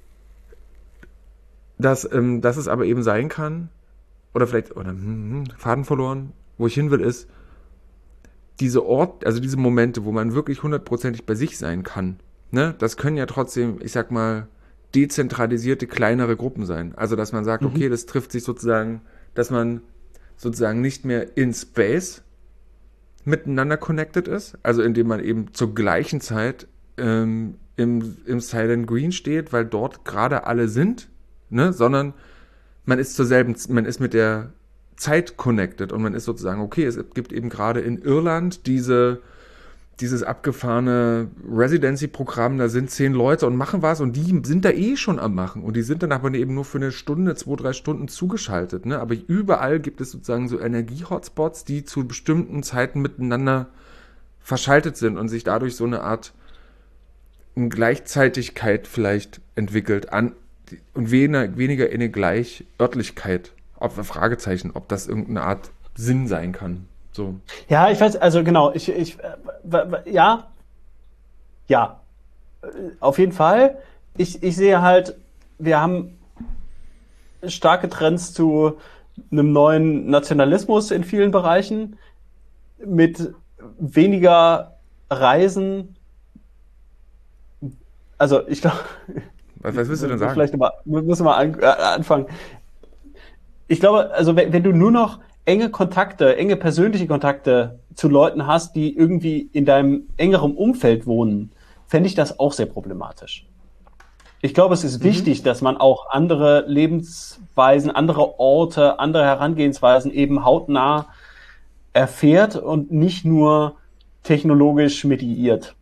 dass, ähm, dass es aber eben sein kann, oder vielleicht, oder hm, hm, Faden verloren, wo ich hin will, ist, diese Ort, also diese Momente, wo man wirklich hundertprozentig bei sich sein kann, ne, das können ja trotzdem, ich sag mal, dezentralisierte kleinere Gruppen sein. Also, dass man sagt, Mhm. okay, das trifft sich sozusagen, dass man sozusagen nicht mehr in Space miteinander connected ist, also indem man eben zur gleichen Zeit ähm, im, im Silent Green steht, weil dort gerade alle sind, ne, sondern man ist zur selben, man ist mit der Zeit connected und man ist sozusagen, okay, es gibt eben gerade in Irland diese, dieses abgefahrene Residency-Programm, da sind zehn Leute und machen was und die sind da eh schon am Machen und die sind dann aber eben nur für eine Stunde, zwei, drei Stunden zugeschaltet, ne? Aber überall gibt es sozusagen so Energie-Hotspots, die zu bestimmten Zeiten miteinander verschaltet sind und sich dadurch so eine Art Gleichzeitigkeit vielleicht entwickelt an und weniger, weniger in eine Gleichörtlichkeit. Ob Fragezeichen, ob das irgendeine Art Sinn sein kann. So. Ja, ich weiß, also genau, ich, ich, äh, w- w- ja, ja, auf jeden Fall. Ich, ich sehe halt, wir haben starke Trends zu einem neuen Nationalismus in vielen Bereichen mit weniger Reisen. Also ich glaube, Was, ich was willst du denn muss sagen? vielleicht mal, muss mal an, äh, anfangen. Ich glaube, also wenn, wenn du nur noch enge Kontakte, enge persönliche Kontakte zu Leuten hast, die irgendwie in deinem engeren Umfeld wohnen, fände ich das auch sehr problematisch. Ich glaube, es ist Mhm. wichtig, dass man auch andere Lebensweisen, andere Orte, andere Herangehensweisen eben hautnah erfährt und nicht nur technologisch mediiert.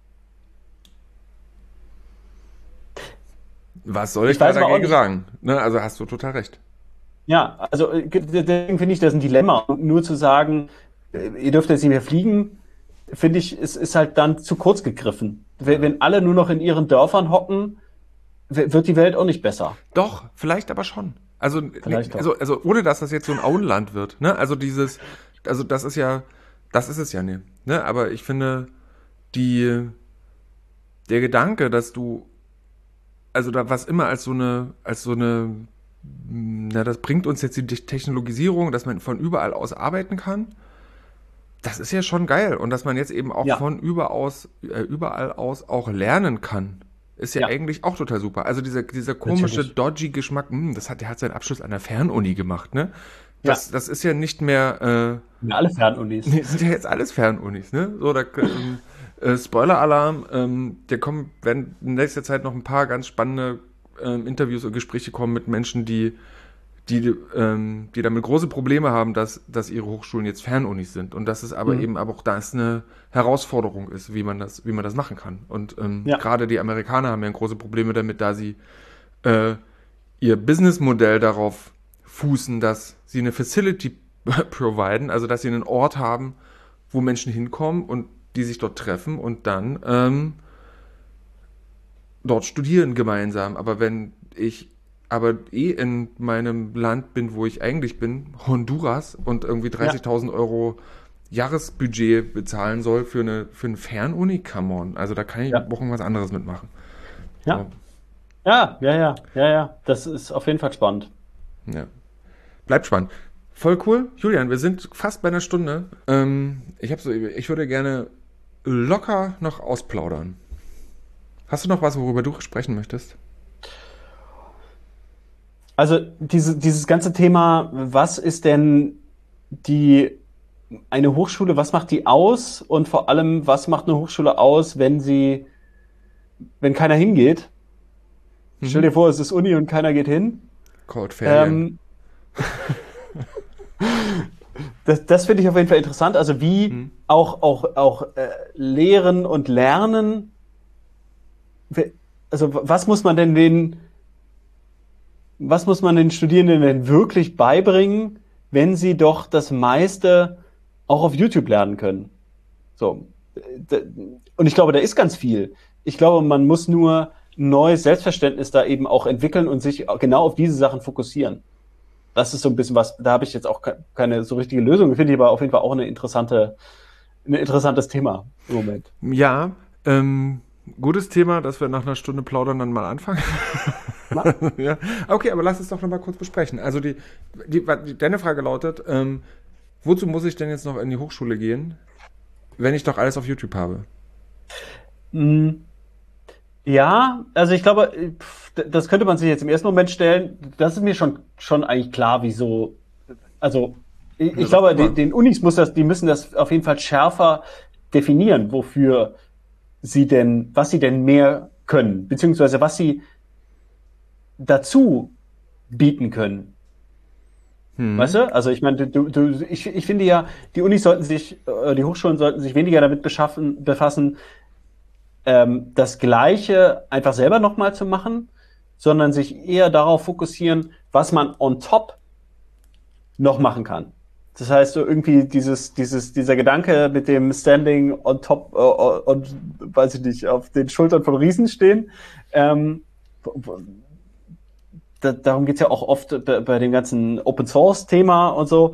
Was soll ich Ich da weiß aber auch dagegen nicht, sagen? Ne, also hast du total recht. Ja, also äh, deswegen finde ich das ein Dilemma. Und nur zu sagen, äh, ihr dürft jetzt nicht mehr fliegen, finde ich, ist, ist halt dann zu kurz gegriffen. Wenn, wenn alle nur noch in ihren Dörfern hocken, w- wird die Welt auch nicht besser. Doch, vielleicht aber schon. Also, Vielleicht doch. also, also ohne dass das jetzt so ein Auenland wird, ne? Also dieses, also das ist ja, das ist es ja nicht, ne? Aber ich finde, die, der Gedanke, dass du, also da was immer als so eine, als so eine, na, das bringt uns jetzt die Technologisierung, dass man von überall aus arbeiten kann. Das ist ja schon geil. Und dass man jetzt eben auch Ja, von überaus, äh, überall aus auch lernen kann, ist ja ja, eigentlich auch total super. Also dieser, dieser komische, natürlich. dodgy Geschmack, hm, das hat, der hat seinen Abschluss an der Fernuni gemacht, ne? Ja, Das, das ist ja nicht mehr, ja alle äh, Fernunis. nee, sind ja jetzt alles Fernunis, ne? So, da, ähm, äh, Spoiler-Alarm, ähm, der kommen, werden in nächster Zeit noch ein paar ganz spannende ähm, Interviews und Gespräche kommen mit Menschen, die die, ähm, die damit große Probleme haben, dass, dass ihre Hochschulen jetzt Fernunis sind und dass es aber Mhm. eben aber auch das eine Herausforderung ist, wie man das, wie man das machen kann. Und ähm, Ja, gerade die Amerikaner haben ja große Probleme damit, da sie äh, ihr Businessmodell darauf fußen, dass sie eine Facility providen, also dass sie einen Ort haben, wo Menschen hinkommen und die sich dort treffen und dann ähm, dort studieren gemeinsam. Aber wenn ich aber eh in meinem Land bin, wo ich eigentlich bin, Honduras, und irgendwie ja, dreißigtausend Euro Jahresbudget bezahlen soll für eine, für eine Fernuni, come on. Also da kann ich ja, auch was anderes mitmachen. So, ja, ja, ja, ja, ja, ja. Das ist auf jeden Fall spannend. ja. Bleibt spannend. Voll cool. Julian, wir sind fast bei einer Stunde. Ähm, ich, hab so, ich würde gerne locker noch ausplaudern. Hast du noch was, worüber du sprechen möchtest? Also diese, dieses ganze Thema, was ist denn die eine Hochschule, was macht die aus? Und vor allem, was macht eine Hochschule aus, wenn sie, wenn keiner hingeht? Stell Mhm. dir vor, es ist Uni und keiner geht hin. Called Ferien. Ähm, das das finde ich auf jeden Fall interessant. Also wie Mhm. auch, auch, auch äh, Lehren und Lernen. Also was muss man denn den, was muss man den Studierenden denn wirklich beibringen, wenn sie doch das meiste auch auf YouTube lernen können? So. Und ich glaube, da ist ganz viel. Ich glaube, man muss nur ein neues Selbstverständnis da eben auch entwickeln und sich genau auf diese Sachen fokussieren. Das ist so ein bisschen was, da habe ich jetzt auch keine so richtige Lösung. Finde ich aber auf jeden Fall auch eine interessante, ein interessantes Thema im Moment. Ja, ähm, gutes Thema, dass wir nach einer Stunde plaudern dann mal anfangen. Na? Ja. Okay, aber lass es doch noch mal kurz besprechen. Also die, die, die deine Frage lautet, ähm, wozu muss ich denn jetzt noch in die Hochschule gehen, wenn ich doch alles auf YouTube habe? Mm, ja, also ich glaube, pf, das könnte man sich jetzt im ersten Moment stellen. Das ist mir schon, schon eigentlich klar, wieso. Also ich, Ja, ich sag glaube, doch den, mal. den Unis muss das, die müssen das auf jeden Fall schärfer definieren, wofür sie denn, was sie denn mehr können, beziehungsweise was sie dazu bieten können. Weißt Hm. du? Also ich meine, du, du, ich, ich finde ja, die Unis sollten sich, äh, die Hochschulen sollten sich weniger damit beschaffen, befassen, ähm, das Gleiche einfach selber nochmal zu machen, sondern sich eher darauf fokussieren, was man on top noch machen kann. Das heißt, so irgendwie dieses, dieses, dieser Gedanke mit dem Standing on top, äh, on, weiß ich nicht, auf den Schultern von Riesen stehen, ähm, da, darum geht's ja auch oft bei, bei dem ganzen Open Source Thema und so.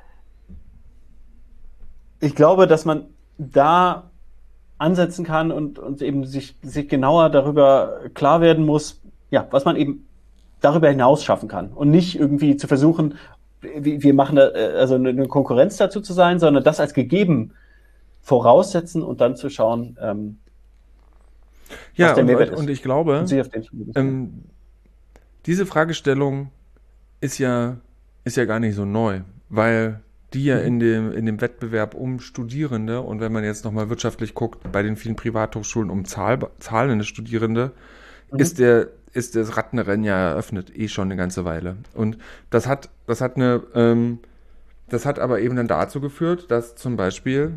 Ich glaube, dass man da ansetzen kann und, und eben sich, sich genauer darüber klar werden muss, ja, was man eben darüber hinaus schaffen kann. Und nicht irgendwie zu versuchen, wir wir machen da, äh, also eine Konkurrenz dazu zu sein, sondern das als gegeben voraussetzen und dann zu schauen, ähm, was Ja, der und, Mehrwert und, und ist. ich Und glaube, sich auf den zu fokussieren. ähm, diese Fragestellung ist ja, ist ja gar nicht so neu, weil die ja Mhm. in dem, in dem Wettbewerb um Studierende und wenn man jetzt nochmal wirtschaftlich guckt, bei den vielen Privathochschulen um Zahl, zahlende Studierende, ist Mhm. der, ist das Rattenrennen ja eröffnet, eh schon eine ganze Weile. Und das hat, das hat eine, ähm, das hat aber eben dann dazu geführt, dass zum Beispiel,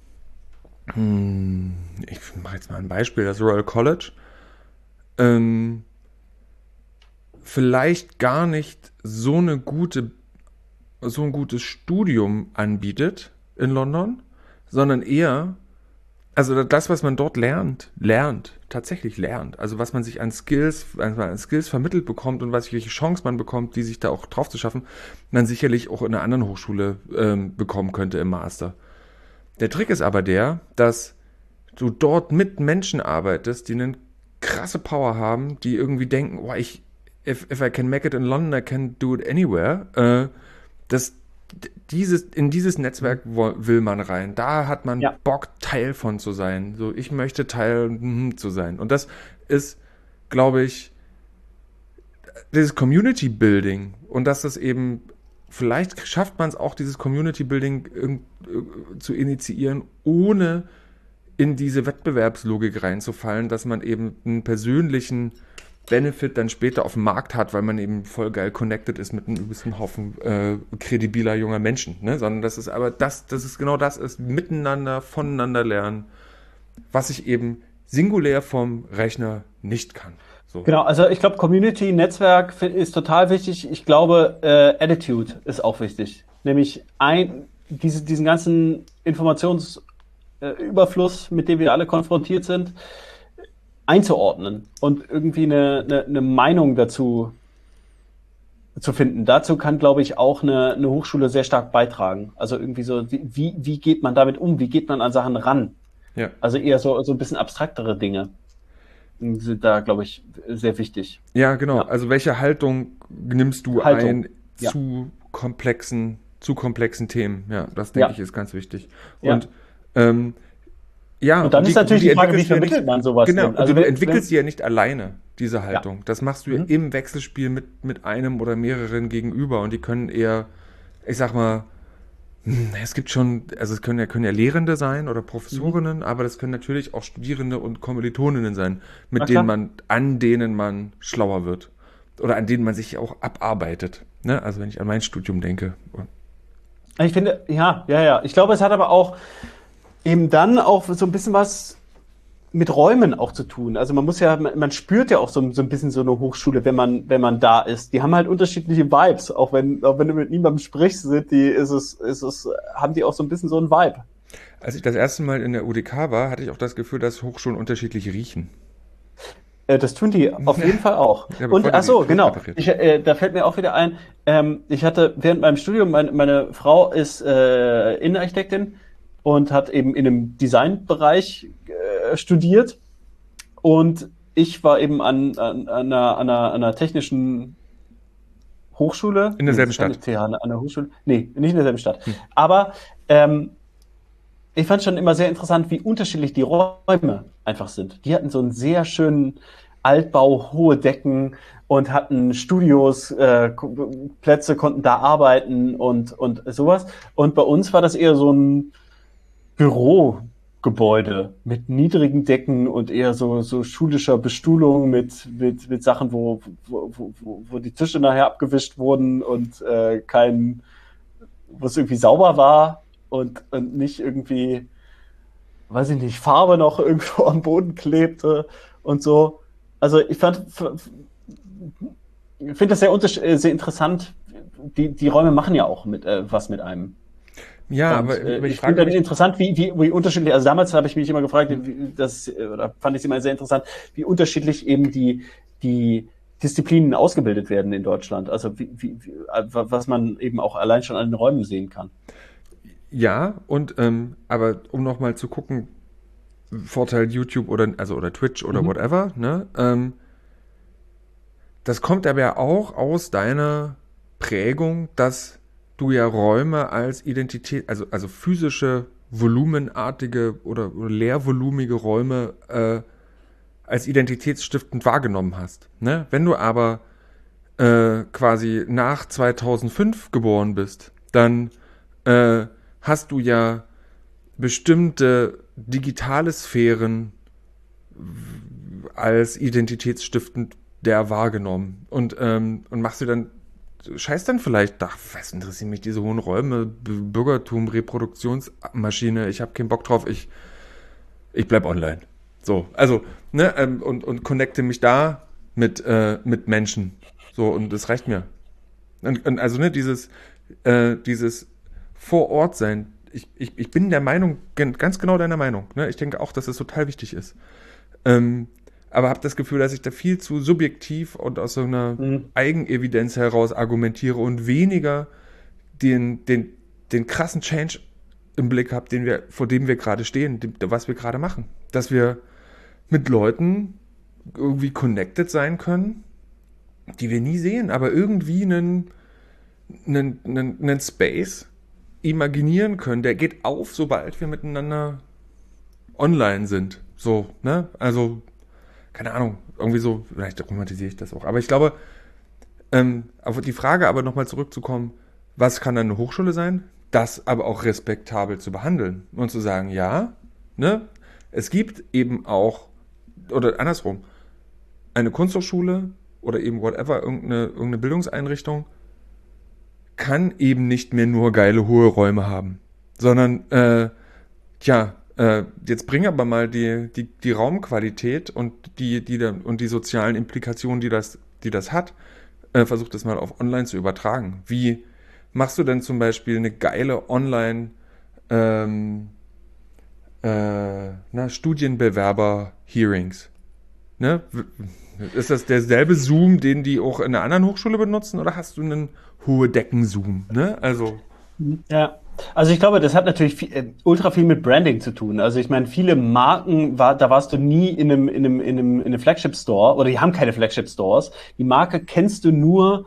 hm, ich mache jetzt mal ein Beispiel, das Royal College, ähm, vielleicht gar nicht so eine gute, so ein gutes Studium anbietet in London, sondern eher, also das, was man dort lernt, lernt, tatsächlich lernt. Also was man sich an Skills, an Skills vermittelt bekommt und was welche Chance man bekommt, die sich da auch drauf zu schaffen, man sicherlich auch in einer anderen Hochschule ähm, bekommen könnte im Master. Der Trick ist aber der, dass du dort mit Menschen arbeitest, die eine krasse Power haben, die irgendwie denken, oh, ich, if, if I can make it in London, I can do it anywhere. Äh, das Dieses, in dieses Netzwerk wo, will man rein. Da hat man ja. Bock, Teil von zu sein. So, ich möchte Teil hm, zu sein. Und das ist, glaube ich, dieses Community Building. Und dass das eben, vielleicht schafft man es auch, dieses Community Building äh, zu initiieren, ohne in diese Wettbewerbslogik reinzufallen, dass man eben einen persönlichen Benefit dann später auf dem Markt hat, weil man eben voll geil connected ist mit einem übelsten Haufen äh, kredibiler junger Menschen, ne? Sondern das ist aber das, das ist genau das ist, miteinander, voneinander lernen, was ich eben singulär vom Rechner nicht kann. So. Genau, also ich glaube, Community, Netzwerk ist total wichtig. Ich glaube, äh, Attitude ist auch wichtig. Nämlich ein, diese, diesen ganzen Informationsüberfluss, äh, mit dem wir alle konfrontiert sind, einzuordnen und irgendwie eine, eine, eine Meinung dazu zu finden. Dazu kann, glaube ich, auch eine, eine Hochschule sehr stark beitragen. Also irgendwie so, wie, wie geht man damit um? Wie geht man an Sachen ran? Ja. Also eher so, so ein bisschen abstraktere Dinge sind da, glaube ich, sehr wichtig. Ja, genau. Ja. Also welche Haltung nimmst du Haltung. ein ja. zu komplexen, zu komplexen Themen? Ja, das denke ja. ich ist ganz wichtig. Ja. Und ähm, ja, und dann die, ist natürlich die, die Frage, wie vermittelt ja man sowas? Genau, also du wenn, entwickelst wenn, sie ja nicht alleine, diese Haltung. Ja. Das machst du ja mhm. im Wechselspiel mit, mit einem oder mehreren gegenüber und die können eher, ich sag mal, es gibt schon, also es können ja, können ja Lehrende sein oder Professorinnen, mhm. aber das können natürlich auch Studierende und Kommilitoninnen sein, mit denen man, an denen man schlauer wird oder an denen man sich auch abarbeitet. Ne? Also wenn ich an mein Studium denke. Ich finde, ja, ja, ja. Ich glaube, es hat aber auch eben dann auch so ein bisschen was mit Räumen auch zu tun. Also man muss ja, man spürt ja auch so, so ein bisschen so eine Hochschule, wenn man, wenn man da ist. Die haben halt unterschiedliche Vibes. Auch wenn, auch wenn du mit niemandem sprichst, sind die, ist es, ist es, haben die auch so ein bisschen so einen Vibe. Als ich das erste Mal in der U D K war, hatte ich auch das Gefühl, dass Hochschulen unterschiedlich riechen. Äh, das tun die auf jeden Fall auch. Ja, und ach so, genau. Ich, äh, da fällt mir auch wieder ein, ähm, ich hatte während meinem Studium, meine, meine Frau ist äh, Innenarchitektin und hat eben in einem Designbereich äh, studiert. Und ich war eben an, an, an, einer, an, einer, an einer technischen Hochschule. In derselben Stadt? T H, an einer Hochschule. Nee, nicht in derselben Stadt. Hm. Aber ähm, ich fand schon immer sehr interessant, wie unterschiedlich die Räume einfach sind. Die hatten so einen sehr schönen Altbau, hohe Decken und hatten Studios, äh, Plätze, konnten da arbeiten und, und sowas. Und bei uns war das eher so ein Bürogebäude mit niedrigen Decken und eher so, so schulischer Bestuhlung mit, mit, mit Sachen, wo, wo, wo, wo die Tische nachher abgewischt wurden und äh, kein, wo es irgendwie sauber war und, und nicht irgendwie, weiß ich nicht, Farbe noch irgendwo am Boden klebte und so. Also ich fand, ich finde das sehr, sehr interessant. Die, die Räume machen ja auch mit, äh, was mit einem. Ja, und, aber, äh, aber ich, ich finde das interessant, wie, wie, wie unterschiedlich, also damals habe ich mich immer gefragt, wie, das, oder fand ich es immer sehr interessant, wie unterschiedlich eben die, die Disziplinen ausgebildet werden in Deutschland. Also wie, wie, was man eben auch allein schon an den Räumen sehen kann. Ja, und ähm, aber um nochmal zu gucken, Vorteil YouTube oder also oder Twitch oder mhm. whatever, ne? Ähm, das kommt aber ja auch aus deiner Prägung, dass du ja Räume als Identität, also also physische, volumenartige oder, oder leervolumige Räume äh, als identitätsstiftend wahrgenommen hast. Ne? Wenn du aber äh, quasi nach zweitausendfünf geboren bist, dann äh, hast du ja bestimmte digitale Sphären als identitätsstiftend der wahrgenommen und ähm, und machst du dann scheiß dann vielleicht, ach, was interessieren mich diese hohen Räume, Bürgertum, Reproduktionsmaschine, ich habe keinen Bock drauf, ich ich bleib online. So, also, ne, ähm, und und connecte mich da mit äh, mit Menschen So, und das reicht mir. Und, und also, ne, dieses, äh, dieses vor Ort sein. Ich, ich, ich bin der Meinung, ganz genau deiner Meinung. Ne? Ich denke auch, dass es total wichtig ist. Ähm, aber habe das Gefühl, dass ich da viel zu subjektiv und aus so einer Mhm. Eigenevidenz heraus argumentiere und weniger den, den, den krassen Change im Blick habe, den wir, vor dem wir gerade stehen, dem, was wir gerade machen. Dass wir mit Leuten irgendwie connected sein können, die wir nie sehen, aber irgendwie einen, einen, einen, einen Space imaginieren können, der geht auf, sobald wir miteinander online sind. So, ne? Also, keine Ahnung, irgendwie so, vielleicht romantisiere ich das auch. Aber ich glaube, ähm, auf die Frage aber nochmal zurückzukommen, was kann eine Hochschule sein? Das aber auch respektabel zu behandeln und zu sagen, ja, ne? Es gibt eben auch, oder andersrum, eine Kunsthochschule oder eben whatever, irgendeine, irgendeine Bildungseinrichtung kann eben nicht mehr nur geile hohe Räume haben, sondern, äh, tja, äh, jetzt bring aber mal die, die, die Raumqualität und die, die, da- und die sozialen Implikationen, die das, die das hat, äh, versuch das mal auf online zu übertragen. Wie machst du denn zum Beispiel eine geile Online, ähm, äh, na, Studienbewerber-Hearings? Ne? Ist das derselbe Zoom, den die auch in einer anderen Hochschule benutzen, oder hast du einen hohe Decken-Zoom? Ne? Also, Ja, also ich glaube, das hat natürlich viel, äh, ultra viel mit Branding zu tun. Also ich meine, viele Marken, war, da warst du nie in einem, in einem, in einem, in einem Flagship-Store oder die haben keine Flagship-Stores. Die Marke kennst du nur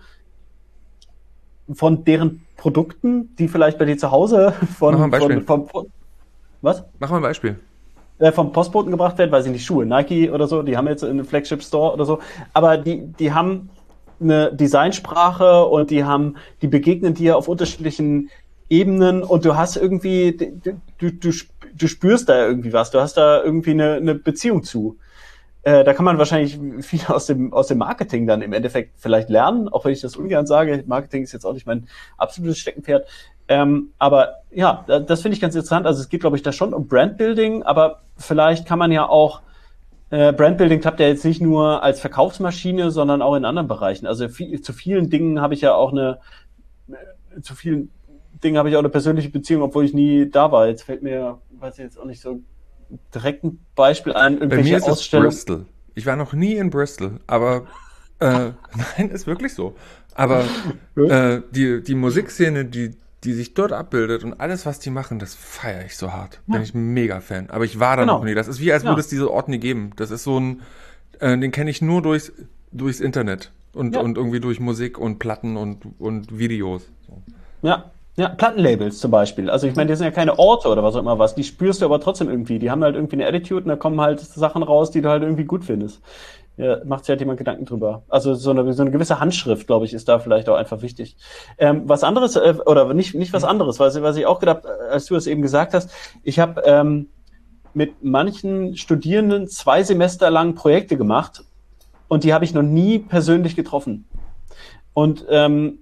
von deren Produkten, die vielleicht bei dir zu Hause mach mal ein von, von, Beispiel. vom, was? Mach mal ein Beispiel. Äh, vom Postboten gebracht werden, weiß ich nicht, Schuhe, Nike oder so, die haben jetzt einen Flagship-Store oder so, aber die, die haben eine Designsprache und die haben, die begegnen dir auf unterschiedlichen Ebenen und du hast irgendwie, du, du, du, du spürst da irgendwie was, du hast da irgendwie eine, eine Beziehung zu. Äh, da kann man wahrscheinlich viel aus dem, aus dem Marketing dann im Endeffekt vielleicht lernen, auch wenn ich das ungern sage. Marketing ist jetzt auch nicht mein absolutes Steckenpferd. Ähm, aber ja, das finde ich ganz interessant. Also es geht, glaube ich, da schon um Brandbuilding, aber vielleicht kann man ja auch, äh, Brandbuilding klappt ja jetzt nicht nur als Verkaufsmaschine, sondern auch in anderen Bereichen. Also viel, zu vielen Dingen habe ich ja auch eine, zu vielen Dingen habe ich auch eine persönliche Beziehung, obwohl ich nie da war. Jetzt fällt mir, weiß ich jetzt auch nicht so direkt ein Beispiel ein, Bei mir irgendwelche ist es Ausstellungen. Bristol. Ich war noch nie in Bristol, aber äh, nein, ist wirklich so. Aber äh, die, die Musikszene, die, die sich dort abbildet und alles, was die machen, das feiere ich so hart. Bin Ja, ich ein Mega-Fan. Aber ich war da noch genau. nie. Das ist wie, als würde Ja, es diese Orte nie geben. Das ist so ein, äh, den kenne ich nur durchs, durchs Internet und, ja, und irgendwie durch Musik und Platten und, und Videos. So. ja. Ja, Plattenlabels zum Beispiel. Also ich meine, die sind ja keine Orte oder was auch immer was. Die spürst du aber trotzdem irgendwie. Die haben halt irgendwie eine Attitude und da kommen halt Sachen raus, die du halt irgendwie gut findest. Ja, macht sich halt jemand Gedanken drüber. Also so eine, so eine gewisse Handschrift, glaube ich, ist da vielleicht auch einfach wichtig. Ähm, was anderes, äh, oder nicht, nicht was anderes, was, was ich auch gedacht, äh, als du es eben gesagt hast, ich habe ähm, mit manchen Studierenden zwei Semester lang Projekte gemacht und die habe ich noch nie persönlich getroffen. Und ähm,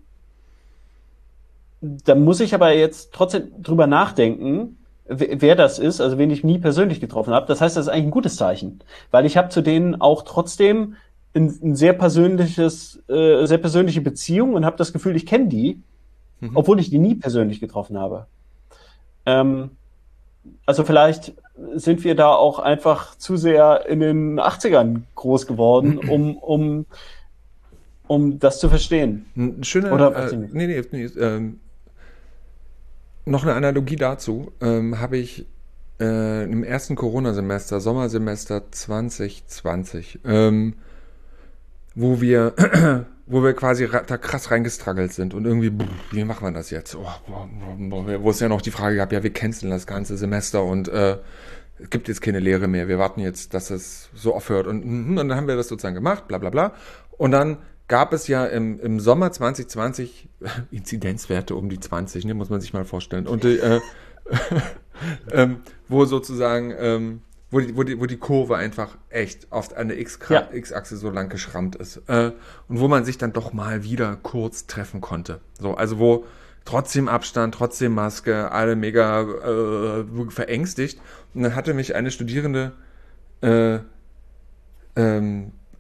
da muss ich aber jetzt trotzdem drüber nachdenken, wer das ist, also wen ich nie persönlich getroffen habe. Das heißt, das ist eigentlich ein gutes Zeichen, weil ich habe zu denen auch trotzdem ein, ein sehr persönliches, äh, sehr persönliche Beziehung und habe das Gefühl, ich kenne die, Mhm. obwohl ich die nie persönlich getroffen habe. Ähm, also vielleicht sind wir da auch einfach zu sehr in den achtzigern groß geworden, um, um, um das zu verstehen. Ein schöner, Oder weiß äh, ich nicht. nee, nee, nee, ähm, noch eine Analogie dazu ähm, habe ich äh, im ersten Corona-Semester, Sommersemester zwanzig zwanzig, ähm, wo wir, wo wir quasi ra- da krass reingestruggelt sind und irgendwie, pff, wie machen wir das jetzt? Oh, boah, boah, boah, wo es ja noch die Frage gab, ja, wir canceln das ganze Semester und äh, es gibt jetzt keine Lehre mehr. Wir warten jetzt, dass es so aufhört und, und dann haben wir das sozusagen gemacht, bla bla bla. Und dann gab es ja im, im Sommer zwanzig zwanzig Inzidenzwerte um die zwanzig, ne, muss man sich mal vorstellen. Und äh, ähm, wo sozusagen, ähm, wo, die, wo, die, wo die Kurve einfach echt auf eine Ja, X-Achse so lang geschrammt ist. Äh, und wo man sich dann doch mal wieder kurz treffen konnte. So, also wo trotzdem Abstand, trotzdem Maske, alle mega äh, verängstigt. Und dann hatte mich eine Studierende äh, ähm,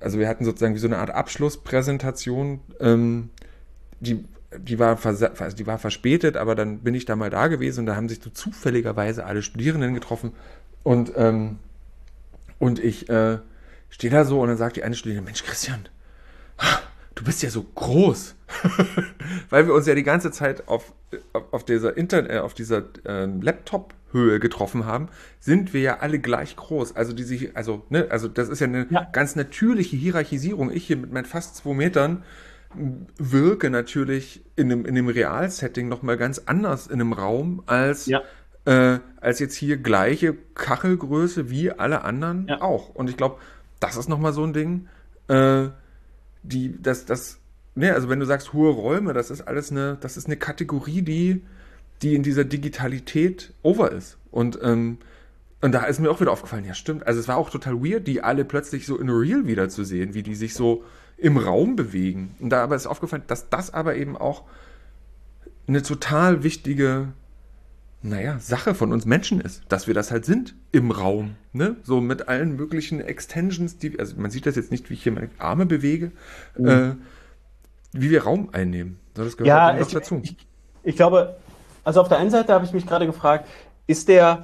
also wir hatten sozusagen wie so eine Art Abschlusspräsentation, ähm, die, die, war versa- also die war verspätet, aber dann bin ich da mal da gewesen und da haben sich so zufälligerweise alle Studierenden getroffen und, ähm, und ich äh, stehe da so und dann sagt die eine Studierende, Mensch Christian, du bist ja so groß, weil wir uns ja die ganze Zeit auf, auf, auf dieser, Inter- äh, auf dieser ähm, Laptop-Höhe getroffen haben, sind wir ja alle gleich groß. Also diese, also, ne, also das ist ja eine Ja. ganz natürliche Hierarchisierung. Ich hier mit meinen fast zwei Metern m, wirke natürlich in einem, in einem Realsetting nochmal ganz anders in einem Raum als, Ja, äh, als jetzt hier gleiche Kachelgröße wie alle anderen ja. auch. Und ich glaube, das ist nochmal so ein Ding, äh, die, das, das, ne, also wenn du sagst hohe Räume, das ist alles eine, das ist eine Kategorie, die, die in dieser Digitalität over ist. Und, ähm, und da ist mir auch wieder aufgefallen, ja stimmt, also es war auch total weird, die alle plötzlich so in Real wiederzusehen, wie die sich so im Raum bewegen. Und da aber ist aufgefallen, dass das aber eben auch eine total wichtige, naja, Sache von uns Menschen ist, dass wir das halt sind im Raum, ne? So mit allen möglichen Extensions, die, also man sieht das jetzt nicht, wie ich hier meine Arme bewege, Mhm. äh, wie wir Raum einnehmen. So, das gehört Ja, eben noch ich, dazu. ich, ich glaube, also auf der einen Seite habe ich mich gerade gefragt, ist der,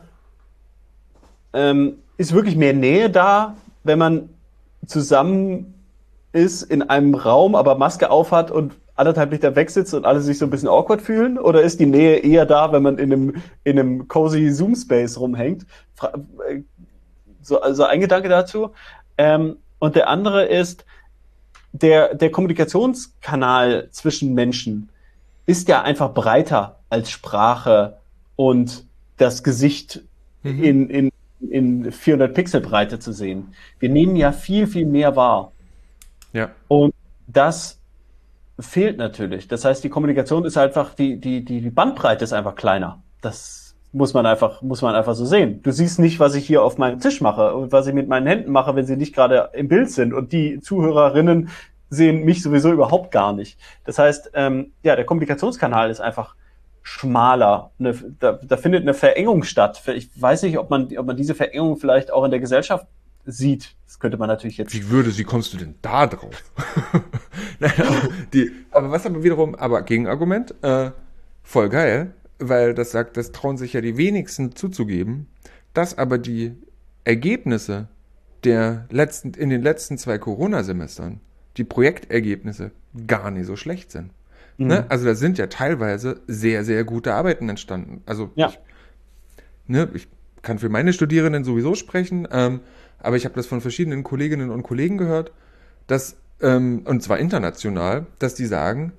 ähm, ist wirklich mehr Nähe da, wenn man zusammen ist in einem Raum, aber Maske aufhat und anderthalb Meter weg sitzt und alle sich so ein bisschen awkward fühlen? Oder ist die Nähe eher da, wenn man in einem, in einem cozy Zoom-Space rumhängt? Fra äh, so, also ein Gedanke dazu. Ähm, und der andere ist, der, der Kommunikationskanal zwischen Menschen ist ja einfach breiter als Sprache und das Gesicht Mhm. in, in, in vierhundert Pixel Breite zu sehen. Wir nehmen ja viel, viel mehr wahr. Ja, Und das fehlt natürlich. Das heißt, die Kommunikation ist einfach, die, die, die, die Bandbreite ist einfach kleiner. Das muss man einfach, muss man einfach so sehen. Du siehst nicht, was ich hier auf meinem Tisch mache und was ich mit meinen Händen mache, wenn sie nicht gerade im Bild sind. Und die Zuhörerinnen sehen mich sowieso überhaupt gar nicht. Das heißt, ähm, ja, der Kommunikationskanal ist einfach schmaler. Eine, da, da findet eine Verengung statt. Ich weiß nicht, ob man, ob man diese Verengung vielleicht auch in der Gesellschaft sieht. Das könnte man natürlich jetzt. wie würde, wie kommst du denn da drauf? Naja, aber, die, aber was aber wiederum, aber Gegenargument, äh, voll geil, weil das sagt, das trauen sich ja die wenigsten zuzugeben, dass aber die Ergebnisse der letzten, in den letzten zwei Corona-Semestern, die Projektergebnisse gar nicht so schlecht sind. Mhm. Ne? Also da sind ja teilweise sehr, sehr gute Arbeiten entstanden. Also Ja. ich, ne, ich kann für meine Studierenden sowieso sprechen, ähm, aber ich habe das von verschiedenen Kolleginnen und Kollegen gehört, dass, ähm, und zwar international, dass die sagen,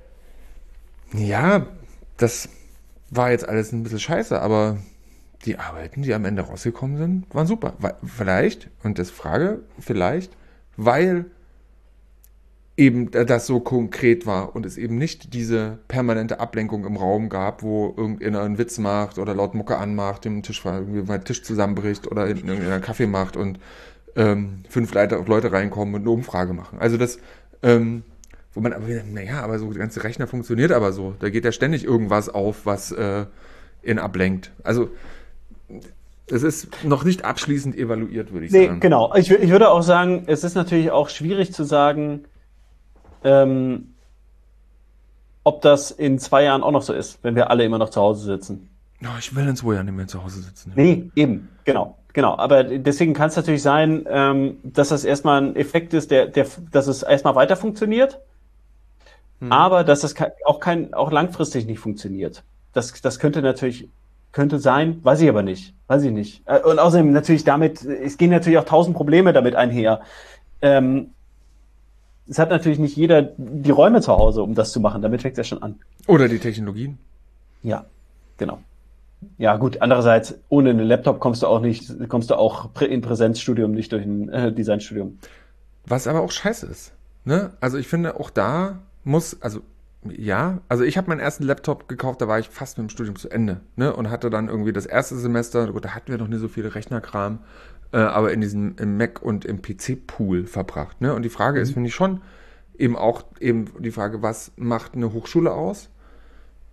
ja, das war jetzt alles ein bisschen scheiße, aber die Arbeiten, die am Ende rausgekommen sind, waren super. Weil, vielleicht, und das Frage, vielleicht, weil eben das so konkret war und es eben nicht diese permanente Ablenkung im Raum gab, wo irgendeiner einen Witz macht oder laut Mucke anmacht, dem Tisch, irgendwie mal Tisch zusammenbricht oder hinten irgendeiner Kaffee macht und ähm, fünf Leute, Leute reinkommen und eine Umfrage machen. Also das, ähm, wo man aber wieder, naja, aber so der ganze Rechner funktioniert aber so. Da geht ja ständig irgendwas auf, was äh, ihn ablenkt. Also es ist noch nicht abschließend evaluiert, würde ich Nee, sagen. genau. Ich, wür- ich würde auch sagen, es ist natürlich auch schwierig zu sagen, ähm, ob das in zwei Jahren auch noch so ist, wenn wir alle immer noch zu Hause sitzen. Oh, ich will in zwei Jahren nicht mehr zu Hause sitzen. Nee, eben, genau, genau. Aber deswegen kann es natürlich sein, ähm, dass das erstmal ein Effekt ist, der, der, dass es erstmal weiter funktioniert, aber dass das ke- auch kein, auch langfristig nicht funktioniert. Das, das könnte natürlich, könnte sein, weiß ich aber nicht, weiß ich nicht. Äh, Und außerdem natürlich damit, es gehen natürlich auch tausend Probleme damit einher. Ähm, es hat natürlich nicht jeder die Räume zu Hause, um das zu machen. Damit fängt es ja schon an. Oder die Technologien. Ja, genau. Ja, gut. Andererseits, ohne einen Laptop kommst du auch nicht, kommst du auch prä- in Präsenzstudium nicht durch ein äh, Designstudium. Was aber auch scheiße ist. Ne? Also ich finde, auch da muss, also ja, also ich habe meinen ersten Laptop gekauft, da war ich fast mit dem Studium zu Ende. Ne? Und hatte dann irgendwie das erste Semester, gut, da hatten wir noch nicht so viele Rechnerkram, äh, aber in diesem im Mac und im P C-Pool verbracht. Ne? Und die Frage ist, finde ich schon, eben auch eben die Frage, was macht eine Hochschule aus?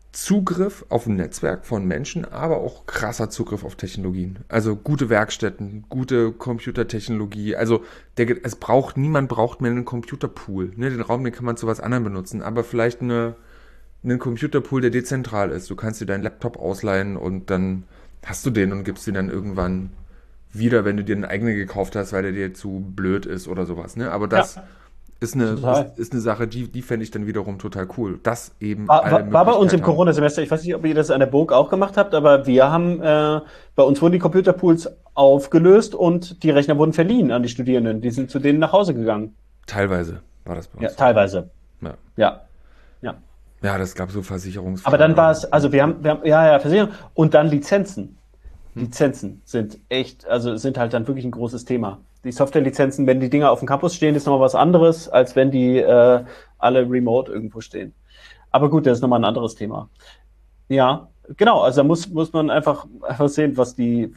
Zugriff auf ein Netzwerk von Menschen, aber auch krasser Zugriff auf Technologien. Also gute Werkstätten, gute Computertechnologie. Also der, es braucht, niemand braucht mehr einen Computerpool. Ne? Den Raum, den kann man zu was anderem benutzen, aber vielleicht eine, einen Computerpool, der dezentral ist. Du kannst dir deinen Laptop ausleihen und dann hast du den und gibst ihn dann irgendwann wieder, wenn du dir einen eigenen gekauft hast, weil der dir zu blöd ist oder sowas. Ne? Aber das Ja. ist eine, Total. ist, ist eine Sache, die, die fände ich dann wiederum total cool. Das eben War, alle war, war bei uns im Möglichkeiten haben. Corona-Semester, ich weiß nicht, ob ihr das an der Burg auch gemacht habt, aber wir haben, äh, bei uns wurden die Computerpools aufgelöst und die Rechner wurden verliehen an die Studierenden. Die sind zu denen nach Hause gegangen. Teilweise war das bei Ja, uns. teilweise. Ja, Ja, ja. ja das gab so Versicherungsfragen. Aber dann war es, also wir haben, wir haben, ja, ja, Versicherung und dann Lizenzen. Lizenzen sind echt, also sind halt dann wirklich ein großes Thema. Die Softwarelizenzen, wenn die Dinger auf dem Campus stehen, ist nochmal was anderes, als wenn die äh, alle remote irgendwo stehen. Aber gut, das ist nochmal ein anderes Thema. Ja, genau, also da muss, muss man einfach, einfach sehen, was die,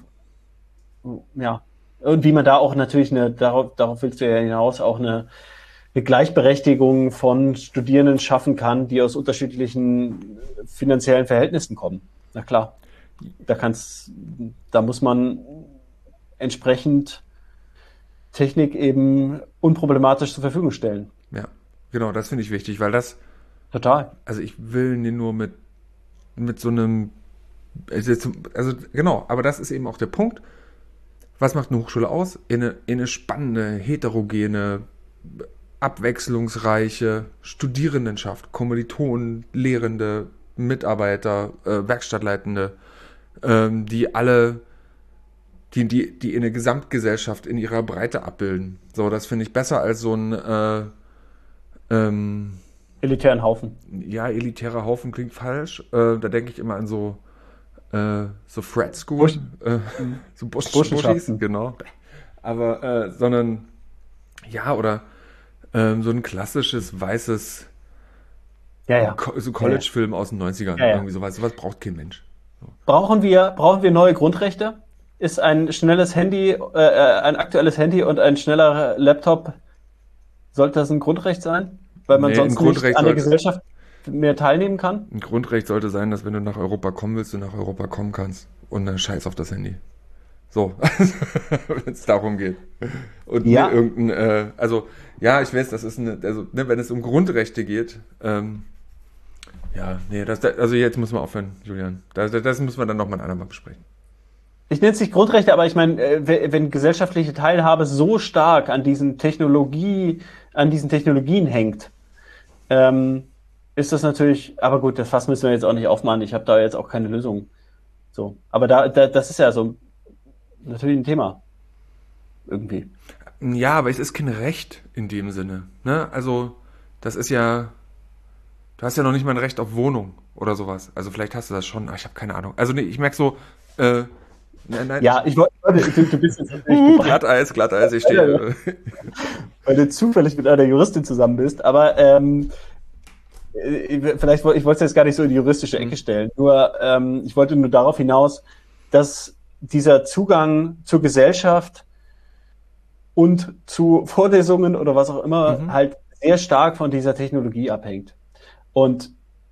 ja, und wie man da auch natürlich eine, darauf, darauf willst du ja hinaus, auch eine, eine Gleichberechtigung von Studierenden schaffen kann, die aus unterschiedlichen finanziellen Verhältnissen kommen. Na klar. Da kann's, da muss man entsprechend Technik eben unproblematisch zur Verfügung stellen. Ja, genau, das finde ich wichtig, weil das, Total. also ich will nie nur mit, mit so einem, also, also genau, aber das ist eben auch der Punkt. Was macht eine Hochschule aus? Eine, eine spannende, heterogene, abwechslungsreiche Studierendenschaft, Kommilitonen, Lehrende, Mitarbeiter, äh, Werkstattleitende, ähm, die alle, die, die, die in der Gesamtgesellschaft in ihrer Breite abbilden. So, das finde ich besser als so ein äh, ähm, Elitären Haufen. ja, elitärer Haufen klingt falsch. Äh, da denke ich immer an so äh, so Frat School, Bursch- äh, so Busch, Burschenschaften. Buschis, genau. Aber äh, sondern ja, oder ähm, so ein klassisches weißes Ja, ja. Co- so College-Film aus den neunzigern. Ja, ja. Irgendwie sowas. Sowas braucht kein Mensch. Brauchen wir, brauchen wir neue Grundrechte? Ist ein schnelles Handy, äh, äh, ein aktuelles Handy und ein schneller Laptop, sollte das ein Grundrecht sein? Weil man Nee, sonst ein Grundrecht nicht an der sollte- Gesellschaft mehr teilnehmen kann? Ein Grundrecht sollte sein, dass wenn du nach Europa kommen willst, du nach Europa kommen kannst. Und dann scheiß auf das Handy. So, wenn es darum geht. Und Ja. nicht irgendein, äh, also, ja, ich weiß, das ist eine, also, ne, wenn es um Grundrechte geht, ähm, ja, nee, das, das, also jetzt müssen wir aufhören, Julian. Das, das, das müssen wir dann nochmal ein andermal besprechen. Ich nenne es nicht Grundrechte, aber ich meine, äh, wenn wenn gesellschaftliche Teilhabe so stark an diesen Technologie, an diesen Technologien hängt, ähm, ist das natürlich, aber gut, das Fass müssen wir jetzt auch nicht aufmachen. Ich habe da jetzt auch keine Lösung. So, aber da, da, das ist ja so natürlich ein Thema. Irgendwie. Ja, aber es ist kein Recht in dem Sinne, ne? Also, das ist ja, du hast ja noch nicht mal ein Recht auf Wohnung oder sowas. Also vielleicht hast du das schon, aber ich habe keine Ahnung. Also nee, ich merke so, äh, nein, nein. Ja, ich wollte, du, du bist jetzt natürlich Uh, gebracht, Glatteis, Glatteis, ich stehe. weil du zufällig mit einer Juristin zusammen bist, aber ähm, äh, vielleicht woll- ich wollte es jetzt gar nicht so in die juristische Ecke stellen. Nur ähm, ich wollte nur darauf hinaus, dass dieser Zugang zur Gesellschaft und zu Vorlesungen oder was auch immer Mhm. halt sehr stark von dieser Technologie abhängt. Und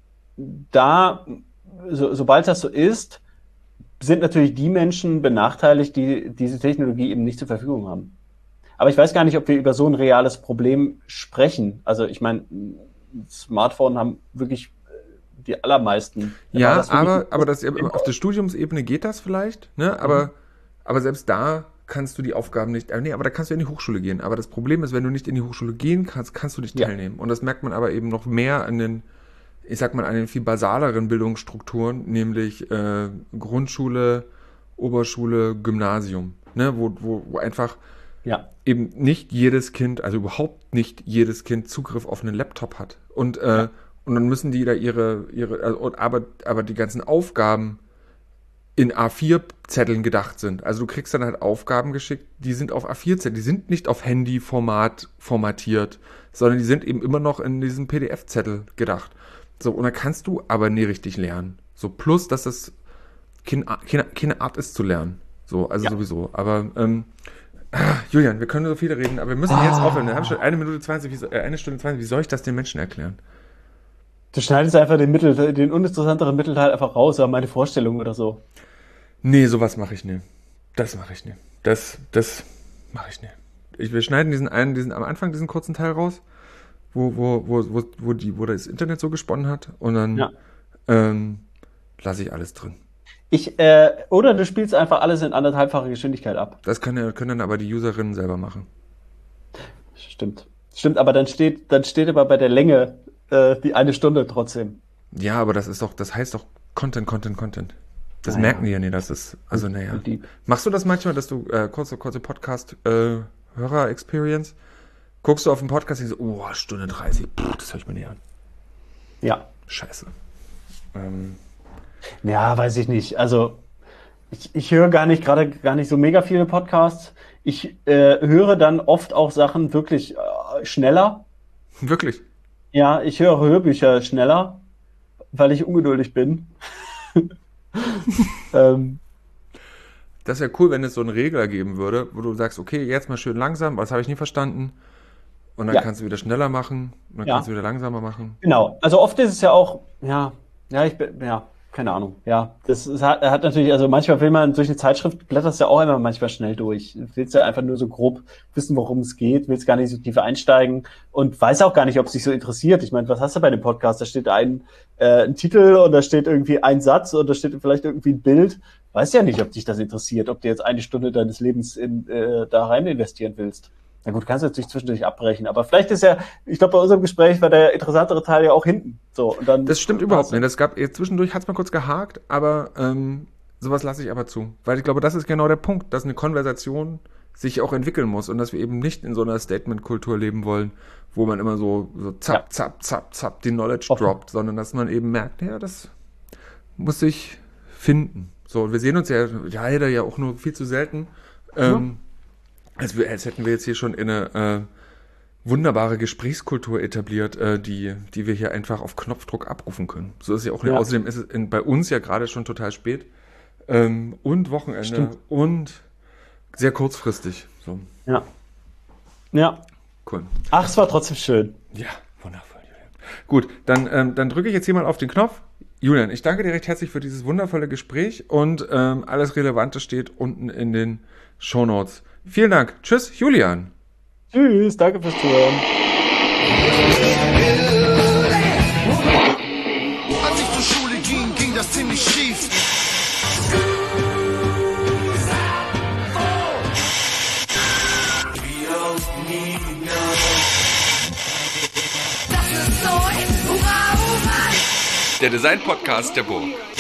da, so, sobald das so ist, sind natürlich die Menschen benachteiligt, die diese Technologie eben nicht zur Verfügung haben. Aber ich weiß gar nicht, ob wir über so ein reales Problem sprechen. Also ich meine, Smartphone haben wirklich äh, die allermeisten. War Ja, das wirklich- aber, aber das, auf der Studiumsebene geht das vielleicht, ne? Aber, aber selbst da kannst du die Aufgaben nicht, äh, nee, aber da kannst du in die Hochschule gehen. Aber das Problem ist, wenn du nicht in die Hochschule gehen kannst, kannst du nicht Ja. teilnehmen. Und das merkt man aber eben noch mehr an den, ich sag mal, an den viel basaleren Bildungsstrukturen, nämlich äh, Grundschule, Oberschule, Gymnasium, ne? Wo, wo, wo einfach Ja, eben nicht jedes Kind, also überhaupt nicht jedes Kind Zugriff auf einen Laptop hat. Und, äh, und dann müssen die da ihre, ihre also, und- aber, aber die ganzen Aufgaben in A vier Zetteln gedacht sind. Also du kriegst dann halt Aufgaben geschickt, die sind auf A vier Zetteln, die sind nicht auf Handy-Format formatiert, sondern die sind eben immer noch in diesem P D F-Zettel gedacht. So, und dann kannst du aber nie richtig lernen. So, plus, dass das keine, keine, keine Art ist zu lernen. So, also Ja. sowieso. Aber, ähm, ah, Julian, wir können so viel reden, aber wir müssen jetzt aufhören. Wir haben schon eine Minute zwanzig, wie, so- äh, eine Stunde zwanzig. Wie soll ich das den Menschen erklären? Du schneidest einfach den Mittel, den uninteressanteren Mittelteil einfach raus, oder meine Vorstellung oder so. Nee, sowas mache ich nicht. Das mache ich nicht. Das, das mache ich nicht. Ich, wir schneiden diesen einen, diesen, am Anfang diesen kurzen Teil raus, wo, wo, wo, wo, wo, die, wo das Internet so gesponnen hat, und dann Ja. ähm, lasse ich alles drin. Ich, äh, oder du spielst einfach alles in anderthalbfacher Geschwindigkeit ab. Das können, ja- können dann aber die Userinnen selber machen. Stimmt. Stimmt, aber dann steht, dann steht aber bei der Länge äh, die eine Stunde trotzdem. Ja, aber das ist doch, das heißt doch Content, Content, Content. Das Naja. merken die ja nicht, das ist, also naja. Und die- Machst du das manchmal, dass du, äh, kurze, kurze Podcast-Hörer-Experience, guckst du auf den Podcast und so, oh, Stunde dreißig, pff, das höre ich mir nicht an. Ja. Scheiße. Ähm, Ja, weiß ich nicht. Also ich, ich höre gar nicht, gerade gar nicht so mega viele Podcasts. Ich äh, höre dann oft auch Sachen wirklich äh, schneller. wirklich. Ja, ich höre Hörbücher schneller, weil ich ungeduldig bin. ähm, Das wäre cool, wenn es so einen Regler geben würde, wo du sagst, okay, jetzt mal schön langsam, was habe ich nie verstanden. Und dann Ja. kannst du wieder schneller machen, und dann Ja. kannst du wieder langsamer machen. genau. Also oft ist es ja auch, ja, ja, ich bin, ja, keine Ahnung. Ja, das ist, hat, hat natürlich, also manchmal will man durch eine Zeitschrift, blätterst ja auch immer manchmal schnell durch. Willst ja einfach nur so grob wissen, worum es geht, willst gar nicht so tief einsteigen und weiß auch gar nicht, ob es dich so interessiert. Ich meine, was hast du bei dem Podcast? Da steht ein, äh, ein Titel und da steht irgendwie ein Satz und da steht vielleicht irgendwie ein Bild. Weiß ja nicht, ob dich das interessiert, ob du jetzt eine Stunde deines Lebens in, äh, da rein investieren willst. Na gut, kannst du natürlich zwischendurch abbrechen, aber vielleicht ist ja, ich glaube, bei unserem Gespräch war der interessantere Teil ja auch hinten. So, und dann Das stimmt überhaupt nicht. Das gab, jetzt zwischendurch hat es mal kurz gehakt, aber ähm, sowas lasse ich aber zu. Weil ich glaube, das ist genau der Punkt, dass eine Konversation sich auch entwickeln muss und dass wir eben nicht in so einer Statement-Kultur leben wollen, wo man immer so, so zapp, Ja. zapp, zapp, zapp die Knowledge Offen. droppt, sondern dass man eben merkt, ja, das muss sich finden. So, wir sehen uns ja leider ja auch nur viel zu selten. Ähm, als, wir, als hätten wir jetzt hier schon in eine äh, wunderbare Gesprächskultur etabliert, äh, die, die wir hier einfach auf Knopfdruck abrufen können. So ist ja auch nicht. Ja. Außerdem ist es in, bei uns ja gerade schon total spät ähm, und Wochenende Stimmt. und sehr kurzfristig. So, Ja. Ja. cool. Ach, es war trotzdem schön. Ja, wundervoll, Julian. Gut, dann, ähm, dann drücke ich jetzt hier mal auf den Knopf. Julian, ich danke dir recht herzlich für dieses wundervolle Gespräch und ähm, alles Relevante steht unten in den Shownotes. Vielen Dank. Tschüss, Julian. Tschüss, danke fürs Zuhören. Als ich zur Schule ging, ging das ziemlich schief. Das ist so ein Hurra, Hurra. Der Design-Podcast der Burg.